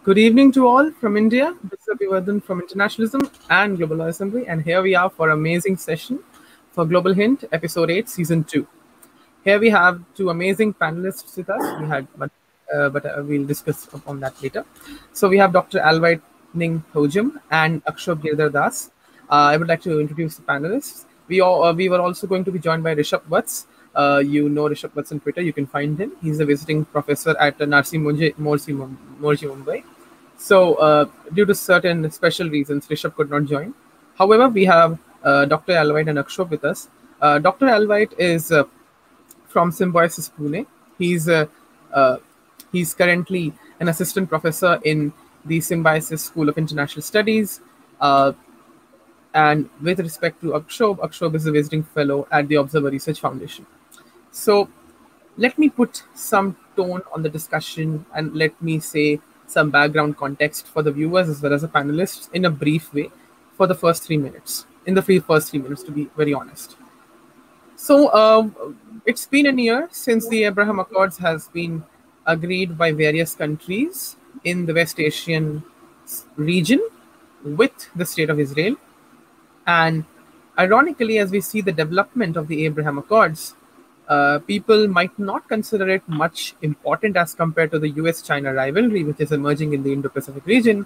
Good evening to all from India. This is Abhivardhan from Internationalism and Global Law Assembly, and here we are for an amazing session for Global Hint, Episode 8, Season 2. Here we have two amazing panelists with us. We had, but we'll discuss upon that later. So we have Dr. Alvite Ning Hojam and Akshobh Girdhar Das. I would like to introduce the panelists. We were also going to be joined by Rishabh Vats. You know Rishabh Vats on Twitter. You can find him. He's a visiting professor at Narsi Morsi Mumbai. So, due to certain special reasons, Rishabh could not join. However, we have Dr. Alvite and Akshobh with us. Dr. Alvite is from Symbiosis Pune. He's uh, uh, he's currently an assistant professor in the Symbiosis School of International Studies. Uh, and with respect to Akshobh, Akshobh is a visiting fellow at the Observer Research Foundation. So let me put some tone on the discussion and let me say some background context for the viewers as well as the panelists in a brief way for the first 3 minutes. In the first 3 minutes, to be very honest. So it's been a year since the Abraham Accords has been agreed by various countries in the West Asian region with the State of Israel. And ironically, as we see the development of the Abraham Accords, people might not consider it much important as compared to the US-China rivalry, which is emerging in the Indo-Pacific region.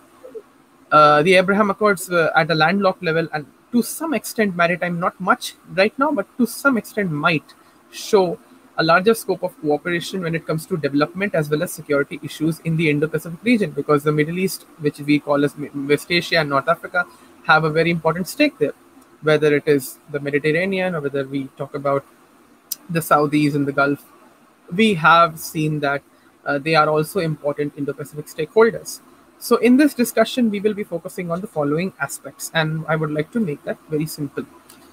The Abraham Accords at a landlocked level and to some extent maritime, not much right now, but to some extent might show a larger scope of cooperation when it comes to development as well as security issues in the Indo-Pacific region, because the Middle East, which we call as West Asia and North Africa, have a very important stake there, whether it is the Mediterranean or whether we talk about the Saudis in the Gulf. We have seen that they are also important Indo-Pacific stakeholders. So in this discussion, we will be focusing on the following aspects, and I would like to make that very simple.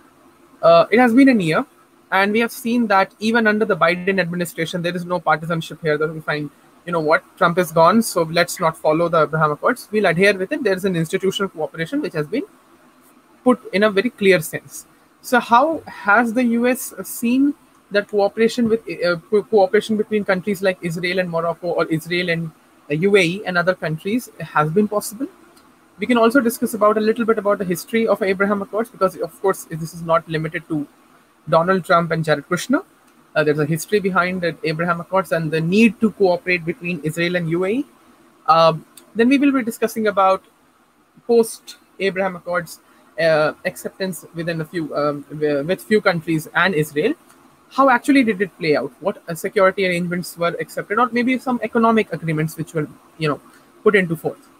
It has been a year, and we have seen that even under the Biden administration, there is no partisanship here that we find, you know what, Trump is gone, so let's not follow the Abraham Accords. We'll adhere with it. There is an institutional cooperation which has been put in a very clear sense. So how has the US seen that cooperation between countries like Israel and Morocco, or Israel and UAE and other countries, has been possible? We can also discuss about a little bit about the history of Abraham Accords, because of course this is not limited to Donald Trump and Jared Kushner. There's a history behind the Abraham Accords and the need to cooperate between Israel and UAE. Then we will be discussing about post Abraham Accords acceptance within with few countries and Israel. How actually did it play out? What security arrangements were accepted, or maybe some economic agreements which were, put into forth?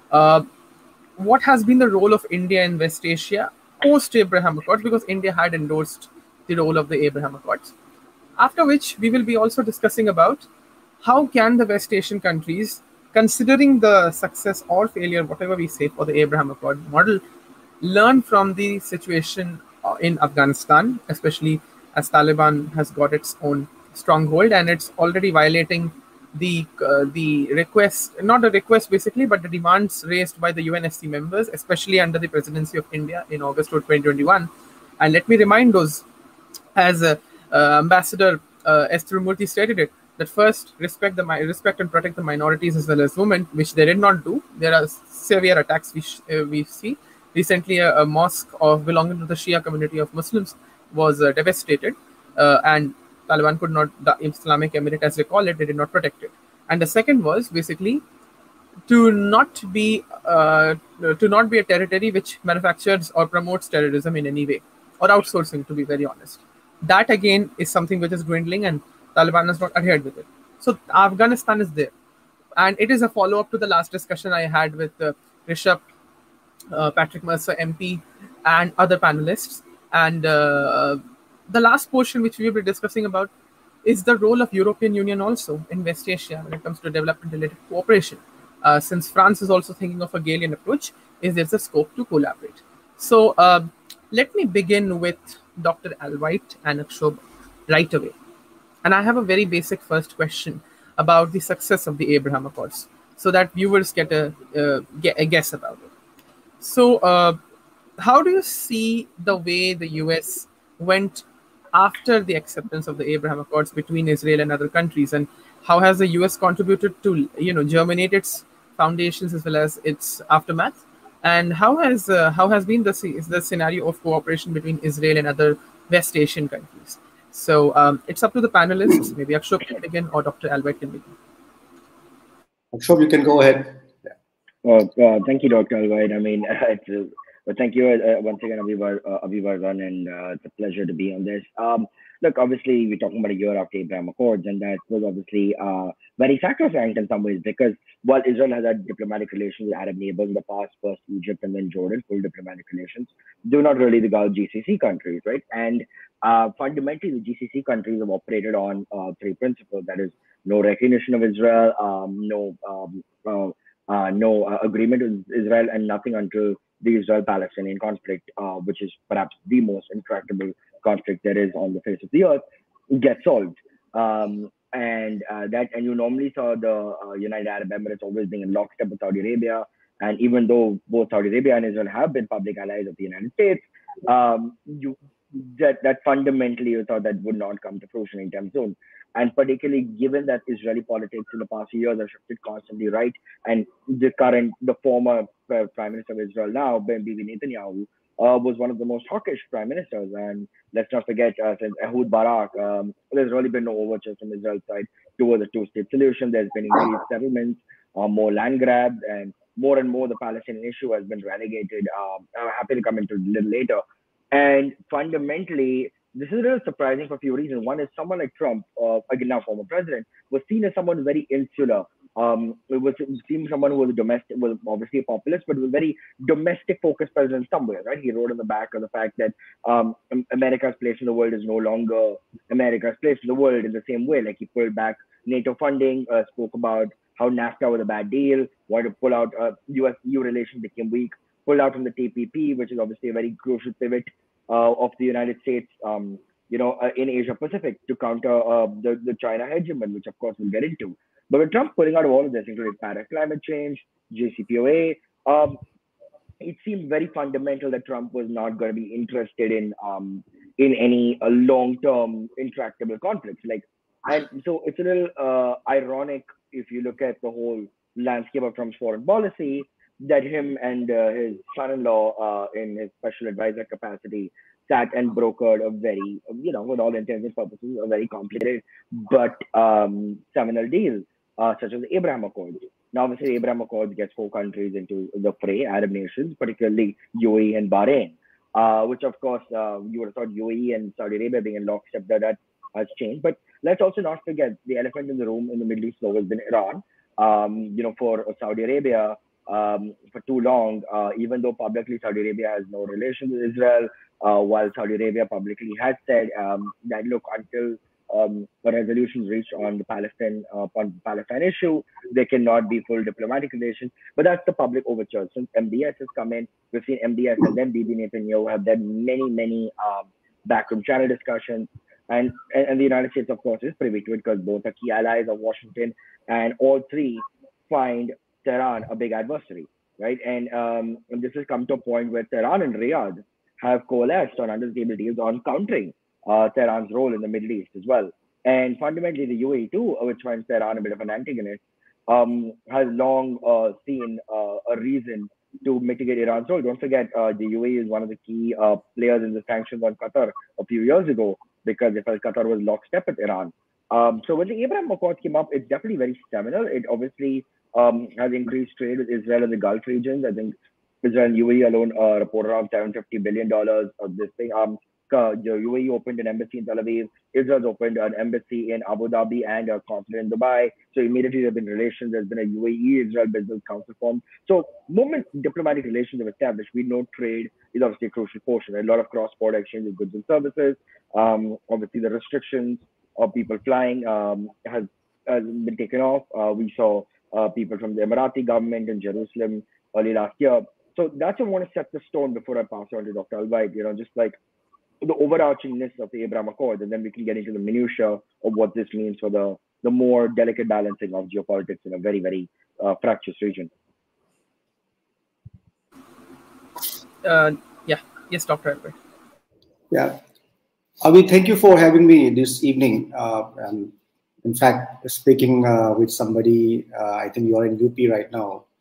What has been the role of India in West Asia post Abraham Accords, because India had endorsed the role of the Abraham Accords. After which, we will be also discussing about how can the West Asian countries, considering the success or failure, whatever we say, for the Abraham Accord model, learn from the situation in Afghanistan, especially as Taliban has got its own stronghold and it's already violating the request, not a request basically, but the demands raised by the UNSC members, especially under the presidency of India in August of 2021. And let me remind those, as Ambassador Esther Murthy stated it, that first respect and protect the minorities as well as women, which they did not do. There are severe attacks we see. Recently, a mosque belonging to the Shia community of Muslims was devastated, and Taliban could not, the Islamic Emirate as they call it, they did not protect it. And the second was basically to not be a territory which manufactures or promotes terrorism in any way, or outsourcing, to be very honest. That again is something which is dwindling, and Taliban has not adhered with it. So Afghanistan is there, and it is a follow-up to the last discussion I had with Rishabh, Patrick Mercer MP, and other panelists. And the last portion which we will be discussing about is the role of European Union also in West Asia when it comes to development-related cooperation. Since France is also thinking of a Galilean approach, is there a scope to collaborate? So let me begin with Dr. Alvite and Akshobh right away. And I have a very basic first question about the success of the Abraham Accords, so that viewers get a guess about it. So how do you see the way the US went after the acceptance of the Abraham Accords between Israel and other countries, and how has the US contributed to germinate its foundations as well as its aftermath, and how has been the scenario of cooperation between Israel and other West Asian countries? So it's up to the panelists. Maybe Akshok can begin or Dr. Albert can begin. Akshok, you can go ahead. Thank you, Dr. Alvite. I mean, thank you once again, Abhivardhan, and it's a pleasure to be on this. Look, obviously, we're talking about a year after Abraham Accords, and that was obviously very sacrosanct in some ways because while Israel has had diplomatic relations with Arab neighbors in the past, first Egypt and then Jordan, full diplomatic relations, do not really the Gulf GCC countries, right? And fundamentally, the GCC countries have operated on three principles: that is, no recognition of Israel, no agreement with Israel, and nothing until the Israel-Palestinian conflict, which is perhaps the most intractable conflict there is on the face of the earth, gets solved. And you normally saw the United Arab Emirates always being in lockstep with Saudi Arabia. And even though both Saudi Arabia and Israel have been public allies of the United States, that fundamentally you thought that would not come to fruition anytime soon. And particularly given that Israeli politics in the past few years have shifted constantly right, and the former Prime Minister of Israel now, Bibi Netanyahu, was one of the most hawkish prime ministers. And let's not forget, since Ehud Barak, there's really been no overtures from Israel's side towards a two-state solution. There's been increased settlements, more land grabs, and more the Palestinian issue has been relegated. I'm happy to come into it a little later. And fundamentally, this is a little surprising for a few reasons. One is someone like Trump, again now former president, was seen as someone very insular. It was seen someone who was was obviously a populist, but was a very domestic-focused president in some ways, right? He wrote on the back of the fact that America's place in the world is no longer America's place in the world in the same way. Like he pulled back NATO funding, spoke about how NAFTA was a bad deal, wanted to pull out US-EU relations became weak, pulled out from the TPP, which is obviously a very crucial pivot of the United States, in Asia Pacific to counter the China hegemony, which of course we'll get into. But with Trump pulling out of all of this, including Paris climate change, JCPOA, it seemed very fundamental that Trump was not going to be interested in any long-term intractable conflicts. And so it's a little ironic if you look at the whole landscape of Trump's foreign policy, that him and his son-in-law, in his special advisor capacity, sat and brokered a very, with all intents and purposes, a very complicated but seminal deal, such as the Abraham Accords. Now, obviously, the Abraham Accords gets 4 countries into the fray, Arab nations, particularly UAE and Bahrain, which, of course, you would have thought UAE and Saudi Arabia being in lockstep, that has changed. But let's also not forget the elephant in the room in the Middle East has always been Iran. For Saudi Arabia, for too long, even though publicly Saudi Arabia has no relations with Israel, while Saudi Arabia publicly has said that, look, until a resolution is reached on the Palestine issue, there cannot be full diplomatic relations. But that's the public overture. Since MBS has come in, we've seen MBS and then Bibi Netanyahu have had many backroom channel discussions. And the United States, of course, is privy to it because both are key allies of Washington, and all three find Tehran a big adversary, right? And this has come to a point where Tehran and Riyadh have coalesced on under-the-table deals on countering Tehran's role in the Middle East as well. And fundamentally, the UAE too, which finds Tehran a bit of an antagonist, has long seen a reason to mitigate Iran's role. Don't forget, the UAE is one of the key players in the sanctions on Qatar a few years ago because they felt Qatar was lockstep with Iran. So when the Abraham Accords came up, it's definitely very seminal. It obviously has increased trade with Israel and the Gulf regions. I think Israel and UAE alone report around $750 billion of this thing. The UAE opened an embassy in Tel Aviv. Israel's opened an embassy in Abu Dhabi and a consulate in Dubai. So immediately there have been relations. There's been a UAE-Israel Business Council formed. So moment diplomatic relations have established, we know trade is obviously a crucial portion. A lot of cross-border exchange of goods and services. Obviously the restrictions of people flying has been taken off. We saw people from the Emirati government in Jerusalem early last year. So that's what I want to set the stone before I pass on to Dr. Alvite, just like the overarchingness of the Abraham Accords, and then we can get into the minutiae of what this means for the more delicate balancing of geopolitics in a very, very fractious region. Yes, Dr. Albert. Yeah. Avi, thank you for having me this evening. And in fact, speaking with somebody, I think you are in UP right now.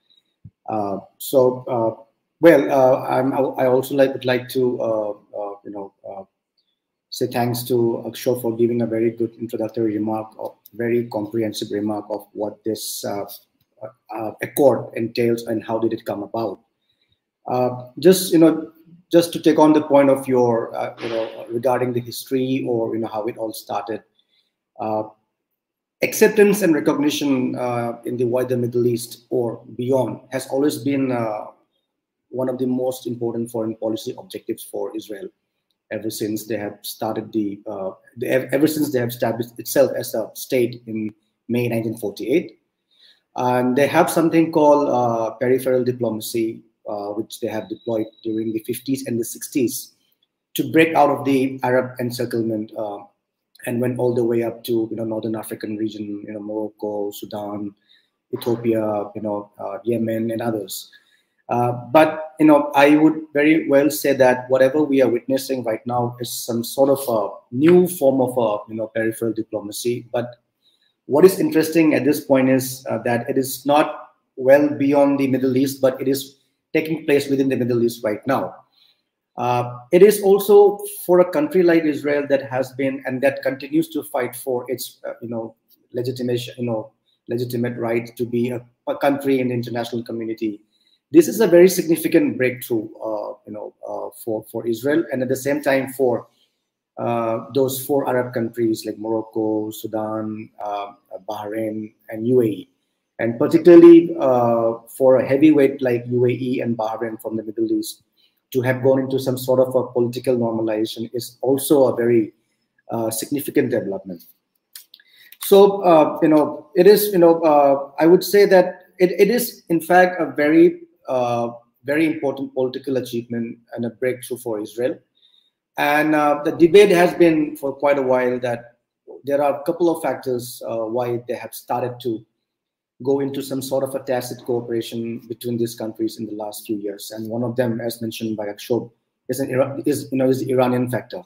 I also would like to say thanks to Akshay for giving a very good introductory remark, of very comprehensive remark of what this accord entails and how did it come about. Just to take on the point of your regarding the history or how it all started. Acceptance and recognition in the wider Middle East or beyond has always been one of the most important foreign policy objectives for Israel. Ever since they have started ever since they have established itself as a state in May 1948, and they have something called peripheral diplomacy, which they have deployed during the 50s and the 60s to break out of the Arab encirclement and went all the way up to northern African region, Morocco, Sudan, Ethiopia, Yemen, and others. But I would very well say that whatever we are witnessing right now is some sort of a new form of peripheral diplomacy. But what is interesting at this point is that it is not well beyond the Middle East, but it is taking place within the Middle East right now. It is also for a country like Israel that has been and that continues to fight for its legitimate right to be a country in the international community. This is a very significant breakthrough, for Israel, and at the same time for those 4 Arab countries like Morocco, Sudan, Bahrain, and UAE, and particularly for a heavyweight like UAE and Bahrain from the Middle East to have gone into some sort of a political normalization is also a very significant development. So, it is, I would say that it is in fact a very important political achievement and a breakthrough for Israel. And the debate has been for quite a while that there are a couple of factors why they have started to go into some sort of a tacit cooperation between these countries in the last few years. And one of them, as mentioned by Akshay, is the Iranian factor.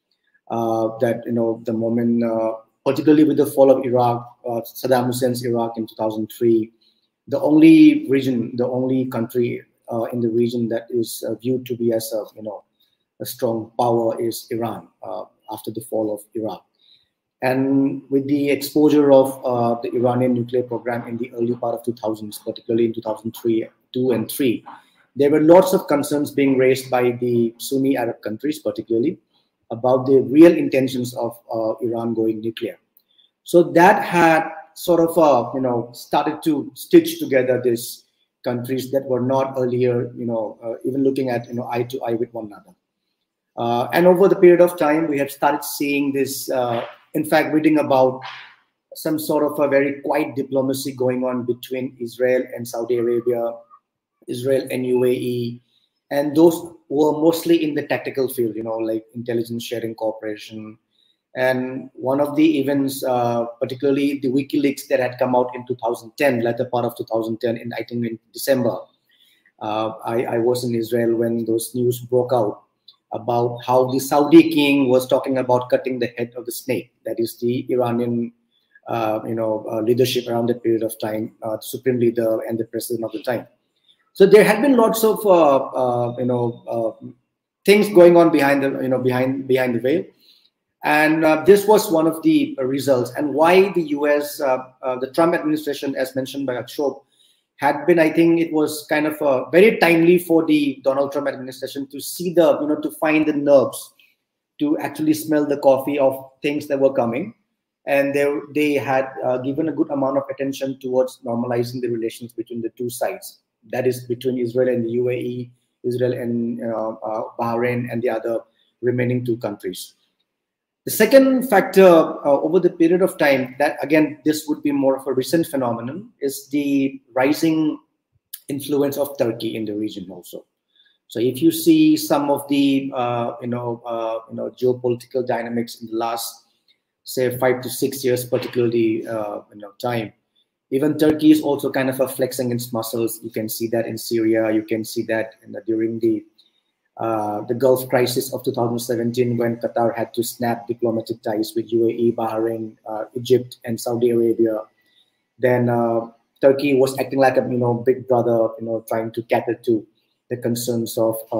That the moment, particularly with the fall of Iraq, Saddam Hussein's Iraq in 2003, the only country in the region that is viewed to be as a strong power is Iran after the fall of Iraq. And with the exposure of the Iranian nuclear program in the early part of 2000s, particularly in 2003, 2 and 3, there were lots of concerns being raised by the Sunni Arab countries, particularly, about the real intentions of Iran going nuclear. So that had sort of started to stitch together these countries that were not earlier even looking at eye to eye with one another. And over the period of time, we have started seeing this, in fact, reading about some sort of a very quiet diplomacy going on between Israel and Saudi Arabia, Israel and UAE, and those were mostly in the tactical field, like intelligence sharing cooperation. And one of the events, particularly the WikiLeaks that had come out in 2010, latter part of 2010, I think in December, I was in Israel when those news broke out about how the Saudi king was talking about cutting the head of the snake. That is the Iranian, leadership around that period of time, supreme leader and the president of the time. So there had been lots of, things going on behind the veil. And this was one of the results, and why the US, the Trump administration, as mentioned by Akshay, had been, I think it was kind of very timely for the Donald Trump administration to see to find the nerves, to actually smell the coffee of things that were coming. And they had given a good amount of attention towards normalizing the relations between the two sides. That is between Israel and the UAE, Israel and Bahrain, and the other remaining 2 countries. The second factor over the period of time, that again, this would be more of a recent phenomenon, is the rising influence of Turkey in the region also. So if you see some of the geopolitical dynamics in the last, say, 5 to 6 years, particularly time, even Turkey is also kind of flexing its muscles. You can see that in Syria. You can see that during the Gulf crisis of 2017, when Qatar had to snap diplomatic ties with UAE, Bahrain, Egypt, and Saudi Arabia. Then Turkey was acting like a big brother, trying to cater to the concerns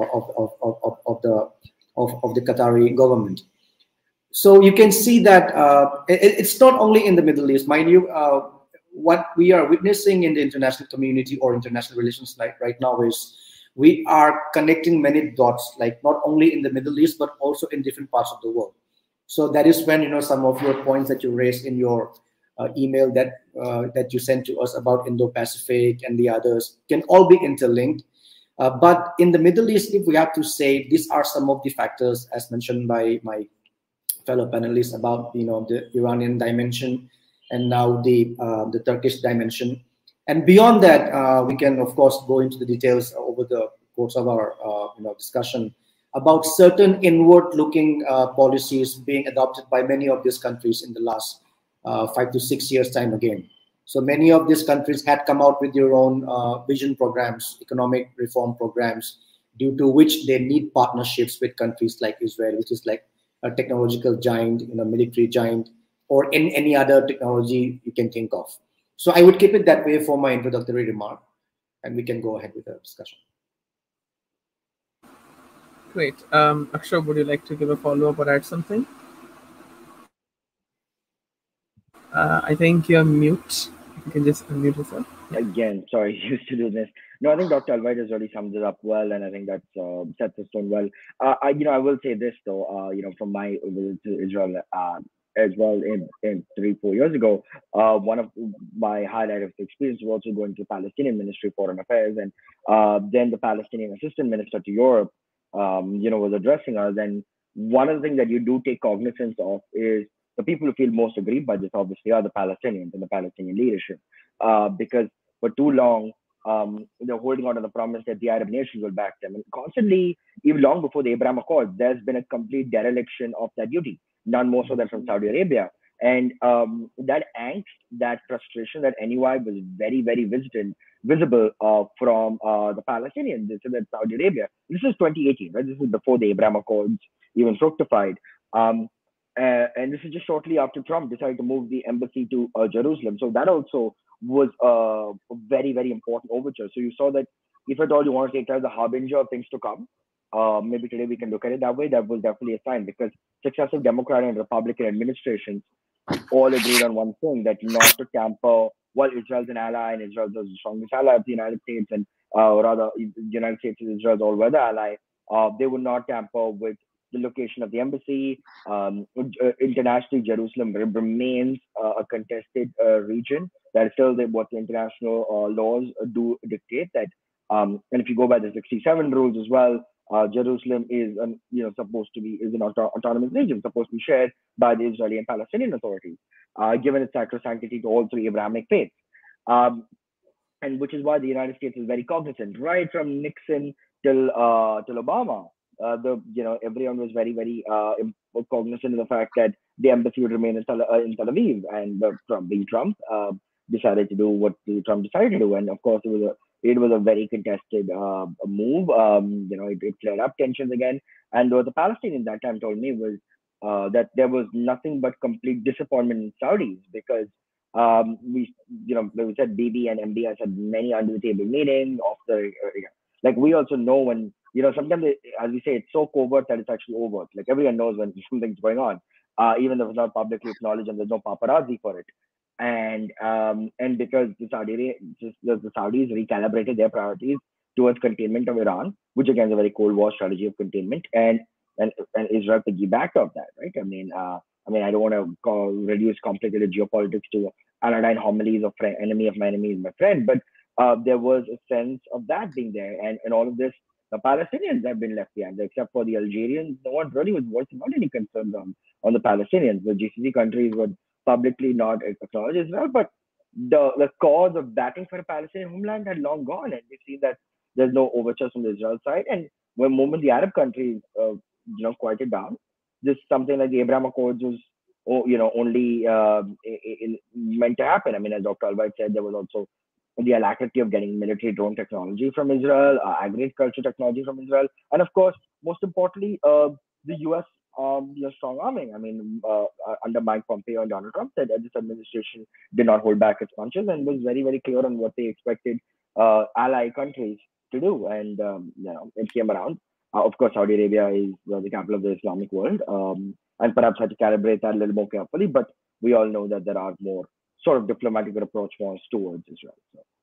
of the Qatari government. So you can see that it's not only in the Middle East, mind you. What we are witnessing in the international community or international relations right now is we are connecting many dots, like not only in the Middle East but also in different parts of the world. So that is when some of your points that you raised in your email that you sent to us about Indo-Pacific and the others can all be interlinked. But in the Middle East, if we have to say, these are some of the factors, as mentioned by my fellow panelists, about the Iranian dimension and now the Turkish dimension. And beyond that, we can of course go into the details over the course of our discussion about certain inward-looking policies being adopted by many of these countries in the last 5 to 6 years time again. So many of these countries had come out with their own vision programs, economic reform programs, due to which they need partnerships with countries like Israel, which is like a technological giant, military giant, or any other technology you can think of. So I would keep it that way for my introductory remark, and we can go ahead with the discussion. Great. Akshar, would you like to give a follow-up or add something? I think you're mute. You can just unmute yourself. Again, sorry, used to do this. No, I think Dr. Alvite has already summed it up well, and I think that sets the stone well. I will say this though, from my visit to Israel as well in 3-4 years ago, one of my highlight of the experience was also going to the Palestinian Ministry of Foreign Affairs, and then the Palestinian Assistant Minister to Europe, was addressing us, and one of the things that you do take cognizance of is the people who feel most aggrieved by this obviously are the Palestinians and the Palestinian leadership, because for too long, they're holding on to the promise that the Arab nations will back them. And constantly, even long before the Abraham Accords, there's been a complete dereliction of that duty, none more so than from Saudi Arabia. And that angst, that frustration, that NUI was very, very visible from the Palestinians. This is in Saudi Arabia. This is 2018, right? This is before the Abraham Accords even fructified. And this is just shortly after Trump decided to move the embassy to Jerusalem. So that also was a very, very important overture. So you saw that if at all you want to take it as a harbinger of things to come, maybe today we can look at it that way. That was definitely a sign, because successive Democratic and Republican administrations all agreed on one thing, that not to tamper. Well, Israel's an ally, and Israel's the strongest ally of the United States, and rather, the United States is Israel's all-weather ally. They would not tamper with the location of the embassy. Internationally, Jerusalem remains a contested region. That is still what the international laws do dictate. That, and if you go by the 67 rules as well, Jerusalem is, supposed to be an autonomous region, supposed to be shared by the Israeli and Palestinian authorities, given its sacrosanctity to all three Abrahamic faiths. And which is why the United States is very cognizant, right from Nixon till Obama. Everyone was very, very cognizant of the fact that the embassy would remain in Tel Aviv, and Trump decided to do what Trump decided to do, and of course it was a very contested move. It flared up tensions again, and what the Palestinians that time told me was that there was nothing but complete disappointment in Saudis, because we said Bibi and MBS had many under the table meetings of the like we also know when sometimes as we say, it's so covert that it's actually overt. Like everyone knows when something's going on, even though it's not publicly acknowledged and there's no paparazzi for it. And because the Saudis recalibrated their priorities towards containment of Iran, which again is a very Cold War strategy of containment, and Israel piggybacked off that, right? I mean, I don't want to reduce complicated geopolitics to anodyne homilies of enemy of my enemy is my friend, but there was a sense of that being there, and all of this. The Palestinians have been left behind, except for the Algerians. No one really was voicing out any concerns on the Palestinians. The GCC countries would publicly not acknowledge Israel, but the cause of batting for a Palestinian homeland had long gone, and we see that there's no overtures from the Israel side. And when moment the Arab countries, quieted down, this something like the Abraham Accords was, only meant to happen. I mean, as Dr. Alvite said, there was also the alacrity of getting military drone technology from Israel, agriculture technology from Israel, and of course, most importantly, the U.S. strong arming. I mean, under Mike Pompeo and Donald Trump, that this administration did not hold back its punches and was very, very clear on what they expected ally countries to do, and it came around. Of course, Saudi Arabia is the capital of the Islamic world, and perhaps had to calibrate that a little more carefully. But we all know that there are more sort of diplomatic approach points towards Israel.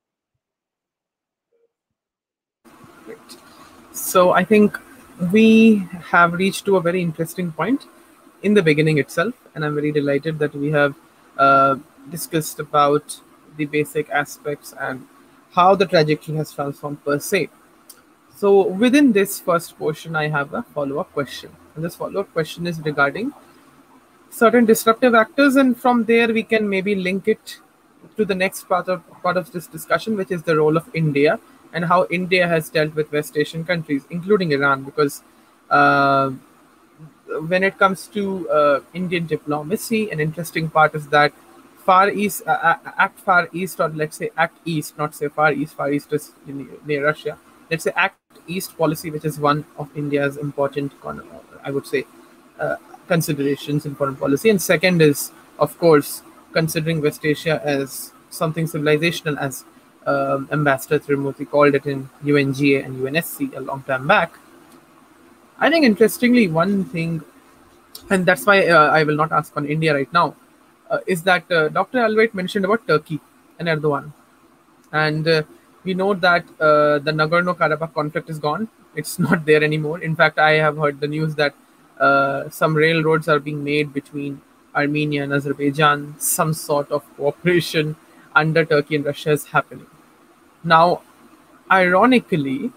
Great. So I think we have reached to a very interesting point in the beginning itself, and I'm very delighted that we have discussed about the basic aspects and how the trajectory has transformed per se. So within this first portion, I have a follow-up question, and this follow-up question is regarding certain disruptive actors, and from there we can maybe link it to the next part of this discussion, which is the role of India and how India has dealt with West Asian countries, including Iran, because when it comes to Indian diplomacy, an interesting part is that Far East, Act Far East, or let's say Act East, not say Far East. Far East is near Russia. Let's say Act East policy, which is one of India's important, I would say, considerations in foreign policy. And second is, of course, considering West Asia as something civilizational, as Ambassador Trimurti called it in UNGA and UNSC a long time back. I think interestingly, one thing, and that's why I will not ask on India right now, is that Dr. Alveit mentioned about Turkey and Erdogan. And we know that the Nagorno-Karabakh conflict is gone. It's not there anymore. In fact, I have heard the news that some railroads are being made between Armenia and Azerbaijan. Some sort of cooperation under Turkey and Russia is happening. Now, ironically,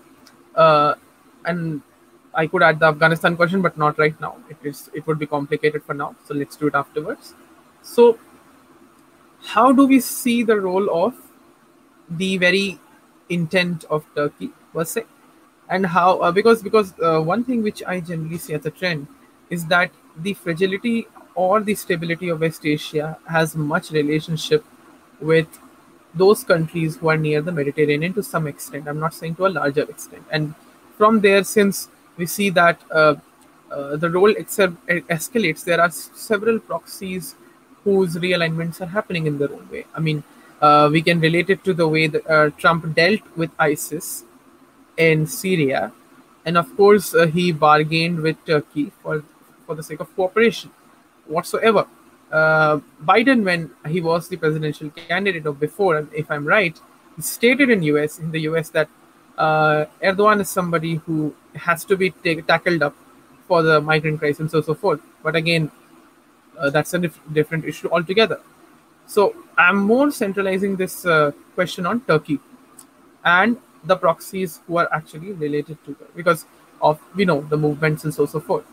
and I could add the Afghanistan question, but not right now. It would be complicated for now. So let's do it afterwards. So how do we see the role of the very intent of Turkey per se? And how, because one thing which I generally see as a trend is that the fragility or the stability of West Asia has much relationship with those countries who are near the Mediterranean to some extent. I'm not saying to a larger extent. And from there, since we see that the role itself escalates, there are several proxies whose realignments are happening in their own way. I mean, we can relate it to the way that Trump dealt with ISIS in Syria, and of course he bargained with Turkey for the sake of cooperation whatsoever. Biden, when he was the presidential candidate, or before, and if I'm right, he stated in the US that Erdogan is somebody who has to be tackled up for the migrant crisis and so forth. But again, that's a different issue altogether. So I'm more centralizing this question on Turkey and the proxies who are actually related to that, because of the movements and so forth.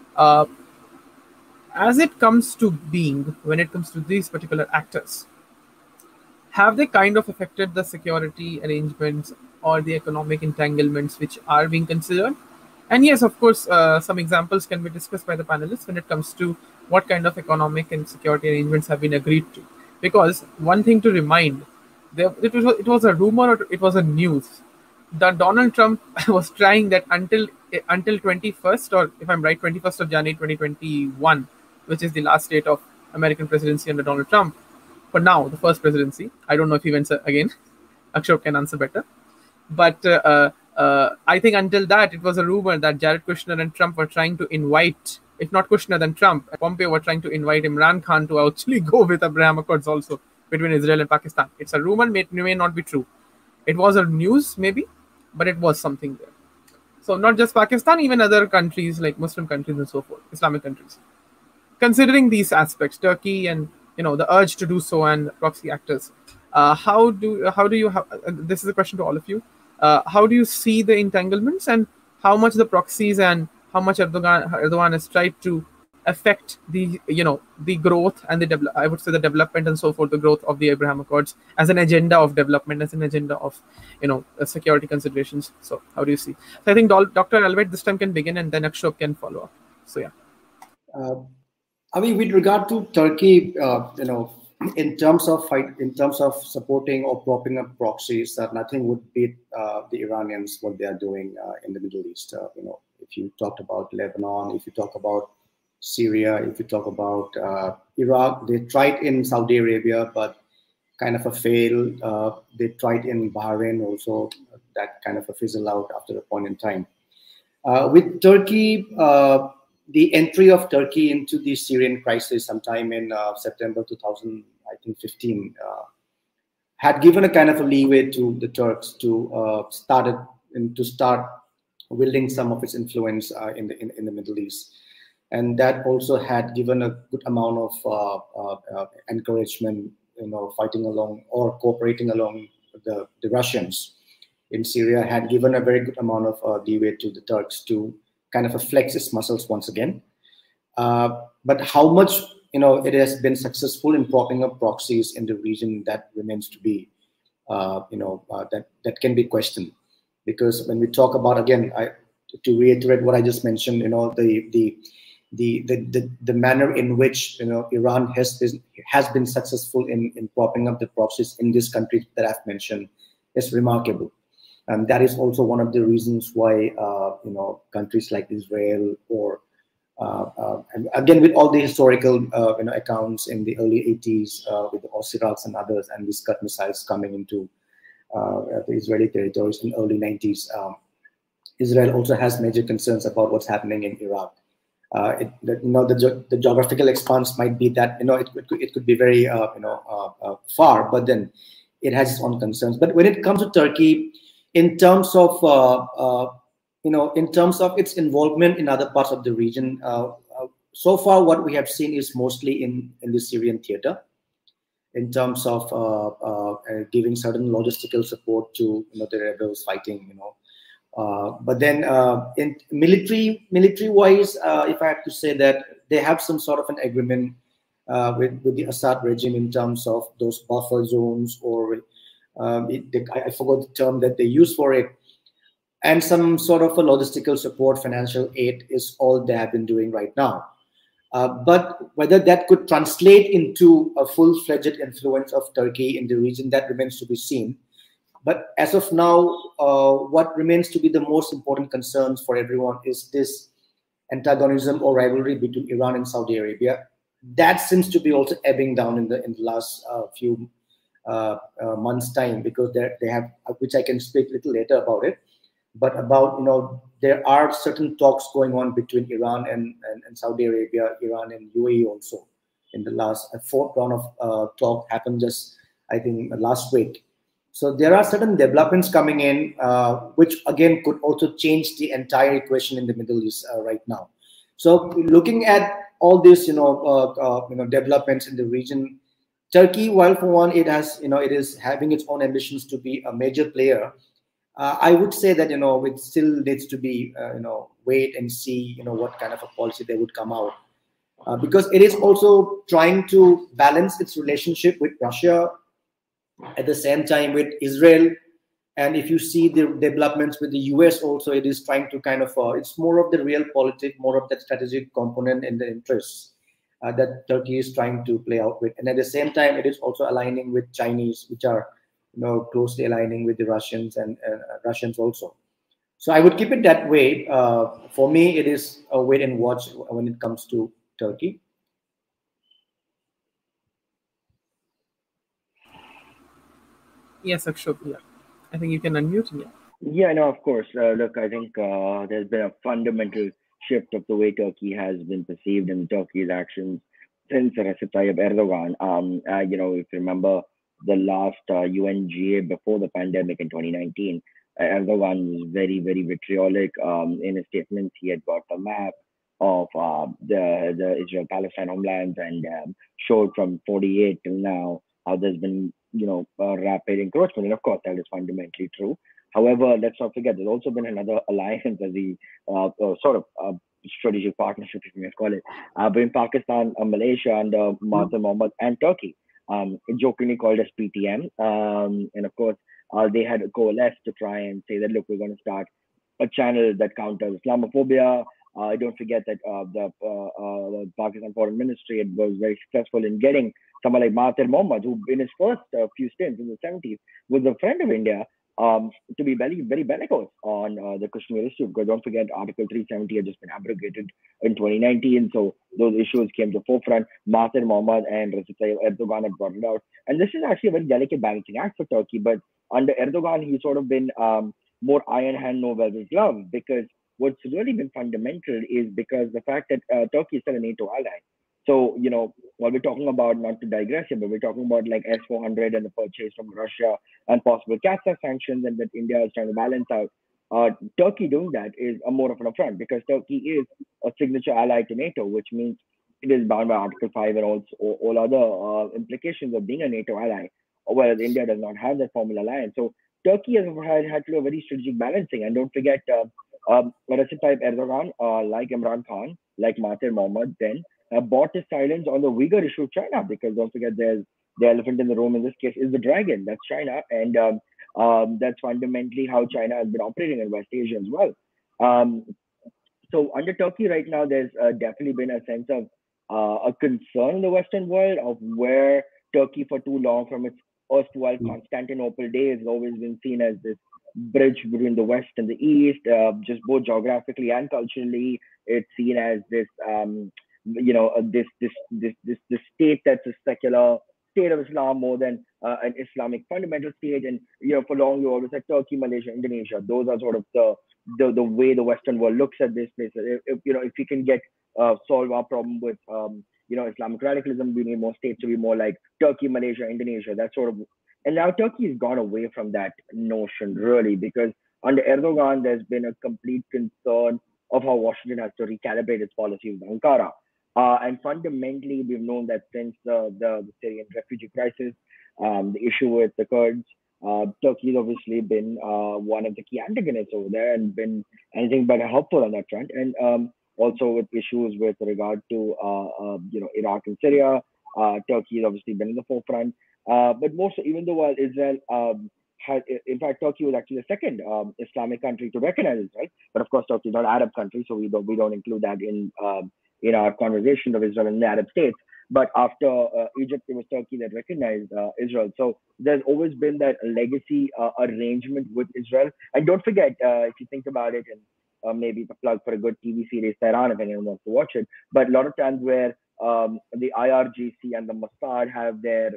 As it comes to being, when it comes to these particular actors, have they kind of affected the security arrangements or the economic entanglements which are being considered? And yes, of course, some examples can be discussed by the panelists when it comes to what kind of economic and security arrangements have been agreed to. Because one thing to remind, it was a rumor or it was a news that Donald Trump was trying that until 21st, or if I'm right, 21st of January 2021, which is the last date of American presidency under Donald Trump. For now, the first presidency. I don't know if he wins again. Akshay can answer better. But I think until that, it was a rumor that Jared Kushner and Trump were trying to invite, if not Kushner, then Trump, Pompeo were trying to invite Imran Khan to actually go with Abraham Accords also between Israel and Pakistan. It's a rumor, may not be true. It was a news, maybe, but it was something there. So not just Pakistan, even other countries like Muslim countries and so forth, Islamic countries. Considering these aspects, Turkey and the urge to do so and proxy actors, how do you this is a question to all of you. How do you see the entanglements, and how much the proxies and how much Erdogan has tried to affect the growth and I would say the development and so forth, the growth of the Abraham Accords as an agenda of development, as an agenda of security considerations. So how do you see? So I think Dr. Alveit this time can begin, and then Akshok can follow up. So yeah. I mean, with regard to Turkey, in terms of supporting or propping up proxies, nothing would beat the Iranians what they are doing in the Middle East. If you talked about Lebanon, if you talk about Syria. If you talk about Iraq, they tried in Saudi Arabia, but kind of a fail. They tried in Bahrain also. That kind of a fizzle out after a point in time. With Turkey, the entry of Turkey into the Syrian crisis sometime in September 2015 had given a kind of a leeway to the Turks to start wielding some of its influence in the Middle East, and that also had given a good amount of encouragement, fighting along or cooperating along the Russians in Syria, had given a very good amount of leeway to the Turks to kind of flex its muscles once again. But how much it has been successful in propping up proxies in the region, that remains to be that can be questioned, because when we talk about, again, to reiterate what I just mentioned, the manner in which Iran has been successful in propping up the proxies in this country that I've mentioned is remarkable. And that is also one of the reasons why countries like Israel or and again, with all the historical accounts in the early 80s with the Osiris and others, and the Scud missiles coming into the Israeli territories in early 90s, Israel also has major concerns about what's happening in Iraq. The geographical expanse might be that it could be very far, but then it has its own concerns. But when it comes to Turkey, in terms of its involvement in other parts of the region, so far what we have seen is mostly in the Syrian theater, in terms of giving certain logistical support to the rebels fighting. But then in military-wise, if I have to say that they have some sort of an agreement with the Assad regime in terms of those buffer zones, or I forgot the term that they use for it, and some sort of a logistical support, financial aid is all they have been doing right now. But whether that could translate into a full-fledged influence of Turkey in the region, that remains to be seen. But as of now, what remains to be the most important concerns for everyone is this antagonism or rivalry between Iran and Saudi Arabia. That seems to be also ebbing down in the last few months' time, because they have, which I can speak a little later about it, but about there are certain talks going on between Iran and Saudi Arabia, Iran and UAE also. In the last fourth round of talk happened just, I think, last week. So there are certain developments coming in, which again could also change the entire equation in the Middle East right now. So looking at all these, developments in the region, Turkey, while for one it is having its own ambitions to be a major player, I would say that it still needs to be wait and see what kind of a policy they would come out, because it is also trying to balance its relationship with Russia, at the same time with Israel. And if you see the developments with the US also, it is trying to kind of it's more of the real politics, more of that strategic component in the interests that Turkey is trying to play out with. And at the same time, it is also aligning with Chinese, which are closely aligning with the Russians and Russians also. So I would keep it that way. For me, it is a wait and watch when it comes to Turkey. Yes, Akshok. Yeah, I think you can unmute. Yeah. Yeah, no, of course. Look, I think there's been a fundamental shift of the way Turkey has been perceived in Turkey's actions since Recep Tayyip Erdogan. If you remember the last UNGA before the pandemic in 2019, Erdogan was very, very vitriolic in his statements. He had got a map of the Israel-Palestine homelands and showed from 48 till now how there's been rapid encroachment, and of course that is fundamentally true. However, let's not forget there's also been another alliance, as the sort of strategic partnership, if you may call it, between Pakistan, Malaysia, and Mahathir Mohamad and Turkey, jokingly called as PTM, and of course they had coalesced to try and say that, look, we're going to start a channel that counters Islamophobia. Don't forget that the Pakistan Foreign Ministry was very successful in getting someone like Mahathir Mohamad, who in his first few stints in the 70s was a friend of India, to be very, very bellicose on the Kashmir issue. Because don't forget, Article 370 had just been abrogated in 2019. So those issues came to forefront. Mahathir Mohamad and Recep Tayyip Erdogan had brought it out. And this is actually a very delicate balancing act for Turkey. But under Erdogan, he's sort of been more iron hand, no velvet glove. Because what's really been fundamental is because the fact that Turkey is still a NATO ally. So, while we're talking about, not to digress here, but we're talking about like S-400 and the purchase from Russia and possible Kazakhstan sanctions and that India is trying to balance out, Turkey doing that is a more of an affront because Turkey is a signature ally to NATO, which means it is bound by Article 5 and also all other implications of being a NATO ally, whereas India does not have that formal alliance. So Turkey has had to do a very strategic balancing. And don't forget, Recep Tayyip Erdogan, like Imran Khan, like Mahathir Mohamad, then bought his silence on the Uyghur issue of China, because don't forget there's the elephant in the room in this case is the dragon. That's China. And that's fundamentally how China has been operating in West Asia as well. So under Turkey right now, there's definitely been a sense of a concern in the Western world of where Turkey for too long, from its erstwhile Constantinople days, has always been seen as this bridge between the West and the East, just both geographically and culturally. It's seen as this this state that's a secular state of Islam more than an Islamic fundamental state. And for long you always said Turkey, Malaysia, Indonesia. Those are sort of the way the Western world looks at this place. If we can get solve our problem with Islamic radicalism, we need more states to be more like Turkey, Malaysia, Indonesia. That's sort of, and now Turkey has gone away from that notion really, because under Erdogan there's been a complete concern of how Washington has to recalibrate its policy with Ankara. And fundamentally, we've known that since the Syrian refugee crisis, the issue with the Kurds, Turkey's obviously been one of the key antagonists over there and been anything but helpful on that front. And also with issues with regard to Iraq and Syria, Turkey has obviously been in the forefront. But more so, even though while Israel in fact, Turkey was actually the second Islamic country to recognize Israel, but of course, Turkey is not an Arab country, so we don't include that in our conversation of Israel and the Arab states. But after Egypt, it was Turkey that recognized Israel. So there's always been that legacy arrangement with Israel. And don't forget, if you think about it, and maybe the plug for a good TV series, Tehran, if anyone wants to watch it. But a lot of times where the IRGC and the Mossad have their,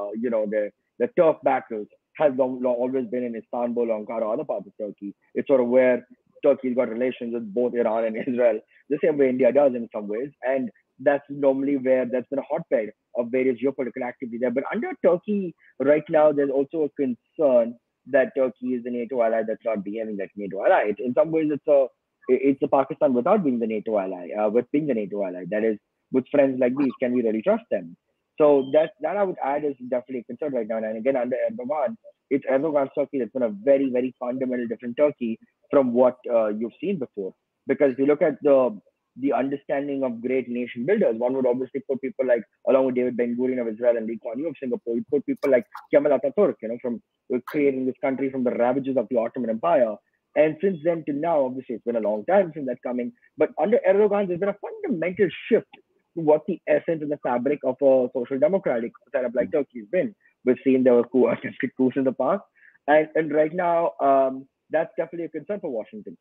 the turf battles, has always been in Istanbul, Ankara, other parts of Turkey. It's sort of where Turkey's got relations with both Iran and Israel, the same way India does in some ways. And that's normally where that's been a hotbed of various geopolitical activity there. But under Turkey right now, there's also a concern that Turkey is a NATO ally that's not behaving like a NATO ally. In some ways, it's a Pakistan without being the NATO ally, with being the NATO ally. That is, with friends like these, can we really trust them? So that I would add is definitely a concern right now. And again, under Erdogan, it's Erdogan's Turkey that's been a very, very fundamental different Turkey from what you've seen before. Because if you look at the understanding of great nation builders, one would obviously put people like, along with David Ben-Gurion of Israel and Lee Kuan Yew of Singapore, you put people like Kemal Ataturk, from creating this country from the ravages of the Ottoman Empire. And since then to now, obviously it's been a long time since that coming. But under Erdogan, there's been a fundamental shift to what the essence and the fabric of a social democratic setup like Turkey has been. We've seen there were attempted coups in the past. And right now, that's definitely a concern for Washington.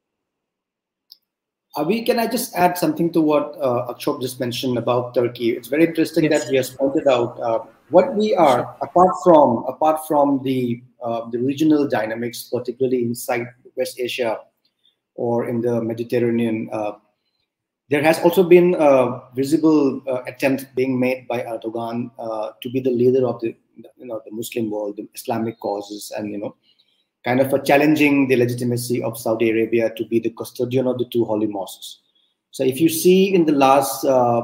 Can I just add something to what Akshok just mentioned about Turkey? It's very interesting that he has pointed out what we are, apart from the regional dynamics, particularly inside West Asia or in the Mediterranean. There has also been a visible attempt being made by Erdogan to be the leader of the Muslim world, the Islamic causes, and kind of challenging the legitimacy of Saudi Arabia to be the custodian of the two holy mosques. So if you see in the last,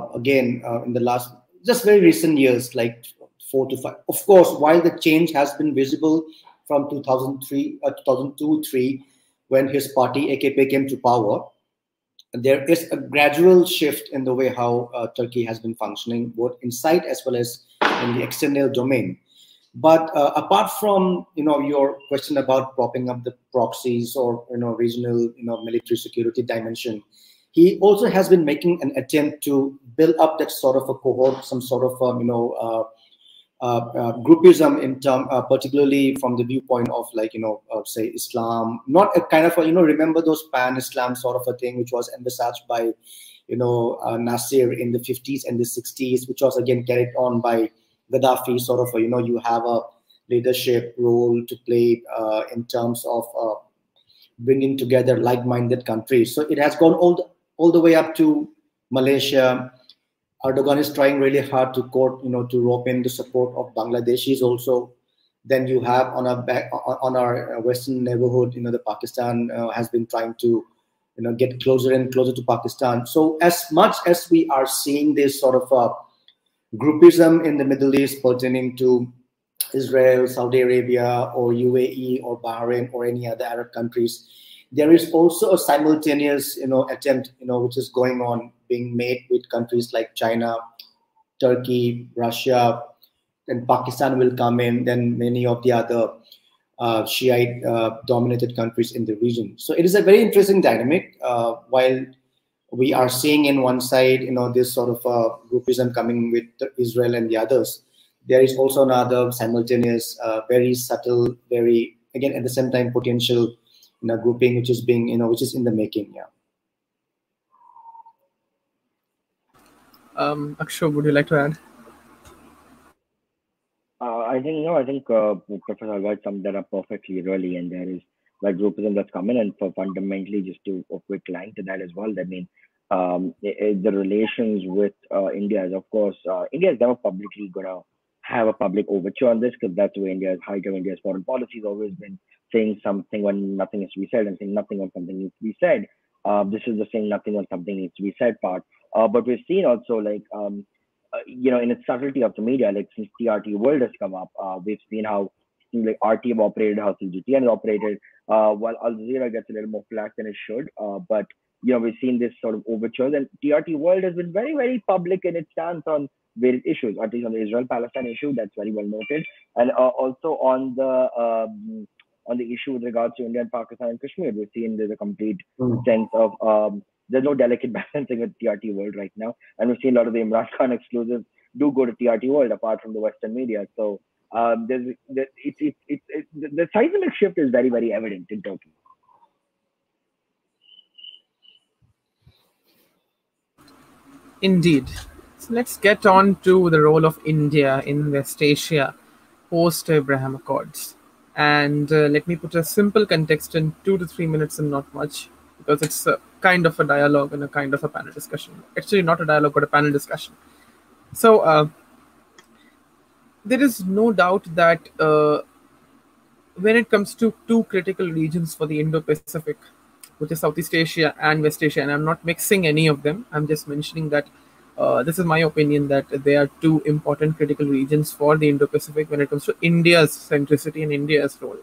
just very recent years, like 4 to 5, of course, while the change has been visible from 2002-2003, when his party AKP came to power, there is a gradual shift in the way how Turkey has been functioning, both inside as well as in the external domain. But apart from your question about propping up the proxies or regional military security dimension, he also has been making an attempt to build up that sort of a cohort, some sort of groupism in term, particularly from the viewpoint of like, say Islam, not a kind of remember those pan-Islam sort of a thing, which was envisaged by, Nasser in the 50s and the 60s, which was again carried on by Gaddafi, sort of, you have a leadership role to play in terms of bringing together like-minded countries. So it has gone all the way up to Malaysia. Erdogan is trying really hard to to rope in the support of Bangladeshis also. Then you have on our western neighborhood, the Pakistan has been trying to, get closer and closer to Pakistan. So as much as we are seeing this sort of groupism in the Middle East pertaining to Israel, Saudi Arabia, or UAE, or Bahrain, or any other Arab countries, there is also a simultaneous, attempt, which is going on, being made with countries like China, Turkey, Russia, then Pakistan will come in, then many of the other Shiite dominated countries in the region. So it is a very interesting dynamic. While we are seeing in one side, this sort of groupism coming with Israel and the others, there is also another simultaneous, very subtle, very, again, at the same time, potential grouping, which is being, which is in the making. Yeah. Akshay, would you like to add? I think Professor Alvite summed that up perfectly, really. And there is like groupism that's coming, and for fundamentally, just to a quick line to that as well. I mean, the relations with India is, of course, India is never publicly gonna have a public overture on this, because that's where India's height of India's foreign policy has always been saying something when nothing is to be said, and saying nothing when something needs to be said. This is the saying nothing when something needs to be said part. But we've seen also, like, in its subtlety of the media, like since TRT World has come up, we've seen how like RT have operated, how CGTN has operated, while Al Jazeera gets a little more flack than it should. But we've seen this sort of overtures, and TRT World has been very, very public in its stance on various issues, at least on the Israel-Palestine issue, that's very well noted, and also on the issue with regards to India and Pakistan and Kashmir. We've seen there's a complete sense of there's no delicate balancing with TRT World right now, and we've seen a lot of the Imran Khan exclusives do go to TRT World apart from the Western media. So the seismic shift is very, very evident in Turkey. Indeed. So let's get on to the role of India in West Asia post-Abraham Accords. And let me put a simple context in 2 to 3 minutes and not much, because it's a kind of a dialogue and a kind of a panel discussion. Actually, not a dialogue, but a panel discussion. So there is no doubt that when it comes to two critical regions for the Indo-Pacific, which is Southeast Asia and West Asia, and I'm not mixing any of them, I'm just mentioning that this is my opinion, that they are two important critical regions for the Indo-Pacific when it comes to India's centricity and India's role.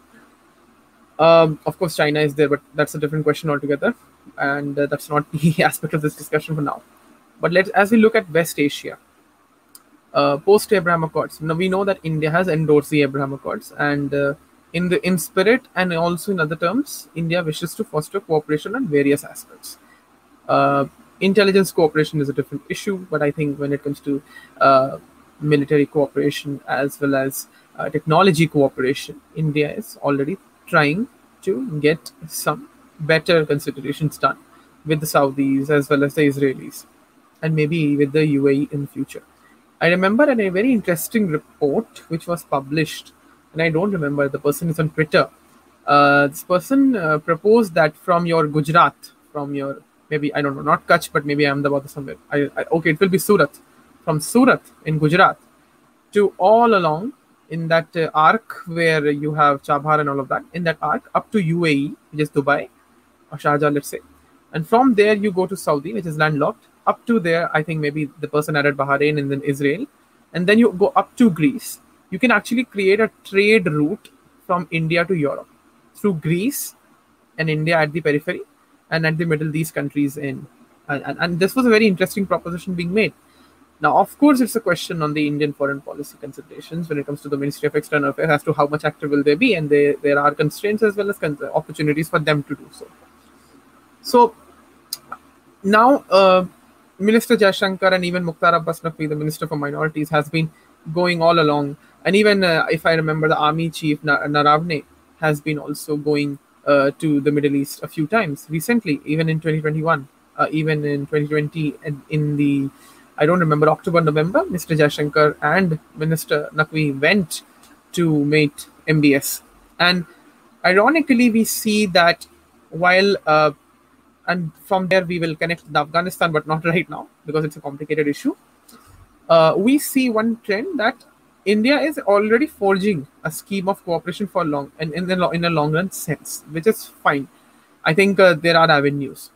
Of course, China is there, but that's a different question altogether, and that's not the aspect of this discussion for now. But as we look at West Asia, post-Abraham Accords, now we know that India has endorsed the Abraham Accords, and in spirit and also in other terms, India wishes to foster cooperation on various aspects. Intelligence cooperation is a different issue, but I think when it comes to military cooperation as well as technology cooperation, India is already trying to get some better considerations done with the Saudis as well as the Israelis, and maybe with the UAE in the future. I remember a very interesting report which was published, and I don't remember, the person is on Twitter. This person proposed that from your Gujarat, from your, maybe, I don't know, not Kutch, but maybe Ahmedabad or somewhere. Okay, it will be Surat. From Surat in Gujarat to all along in that arc where you have Chabhar and all of that, in that arc up to UAE, which is Dubai or Sharjah, let's say. And from there you go to Saudi, which is landlocked. Up to there, I think maybe the person added Bahrain and then Israel. And then you go up to Greece. You can actually create a trade route from India to Europe through Greece and India at the periphery, and at the middle, these countries in. And this was a very interesting proposition being made. Now, of course, it's a question on the Indian foreign policy considerations when it comes to the Ministry of External Affairs as to how much active will they be, and there are constraints as well as opportunities for them to do so. So now, Minister Jaishankar and even Mukhtar Abbas Naqvi, the Minister for Minorities, has been going all along. And even if I remember, the army chief Naravne has been also going to the Middle East a few times recently, even in 2021, even in 2020, in the, I don't remember, October, November, Mr. Jaishankar and Minister Naqvi went to meet MBS. And ironically, we see that while and from there we will connect with Afghanistan, but not right now because it's a complicated issue. We see one trend that India is already forging a scheme of cooperation for long and in a long run sense, which is fine. I think there are avenues.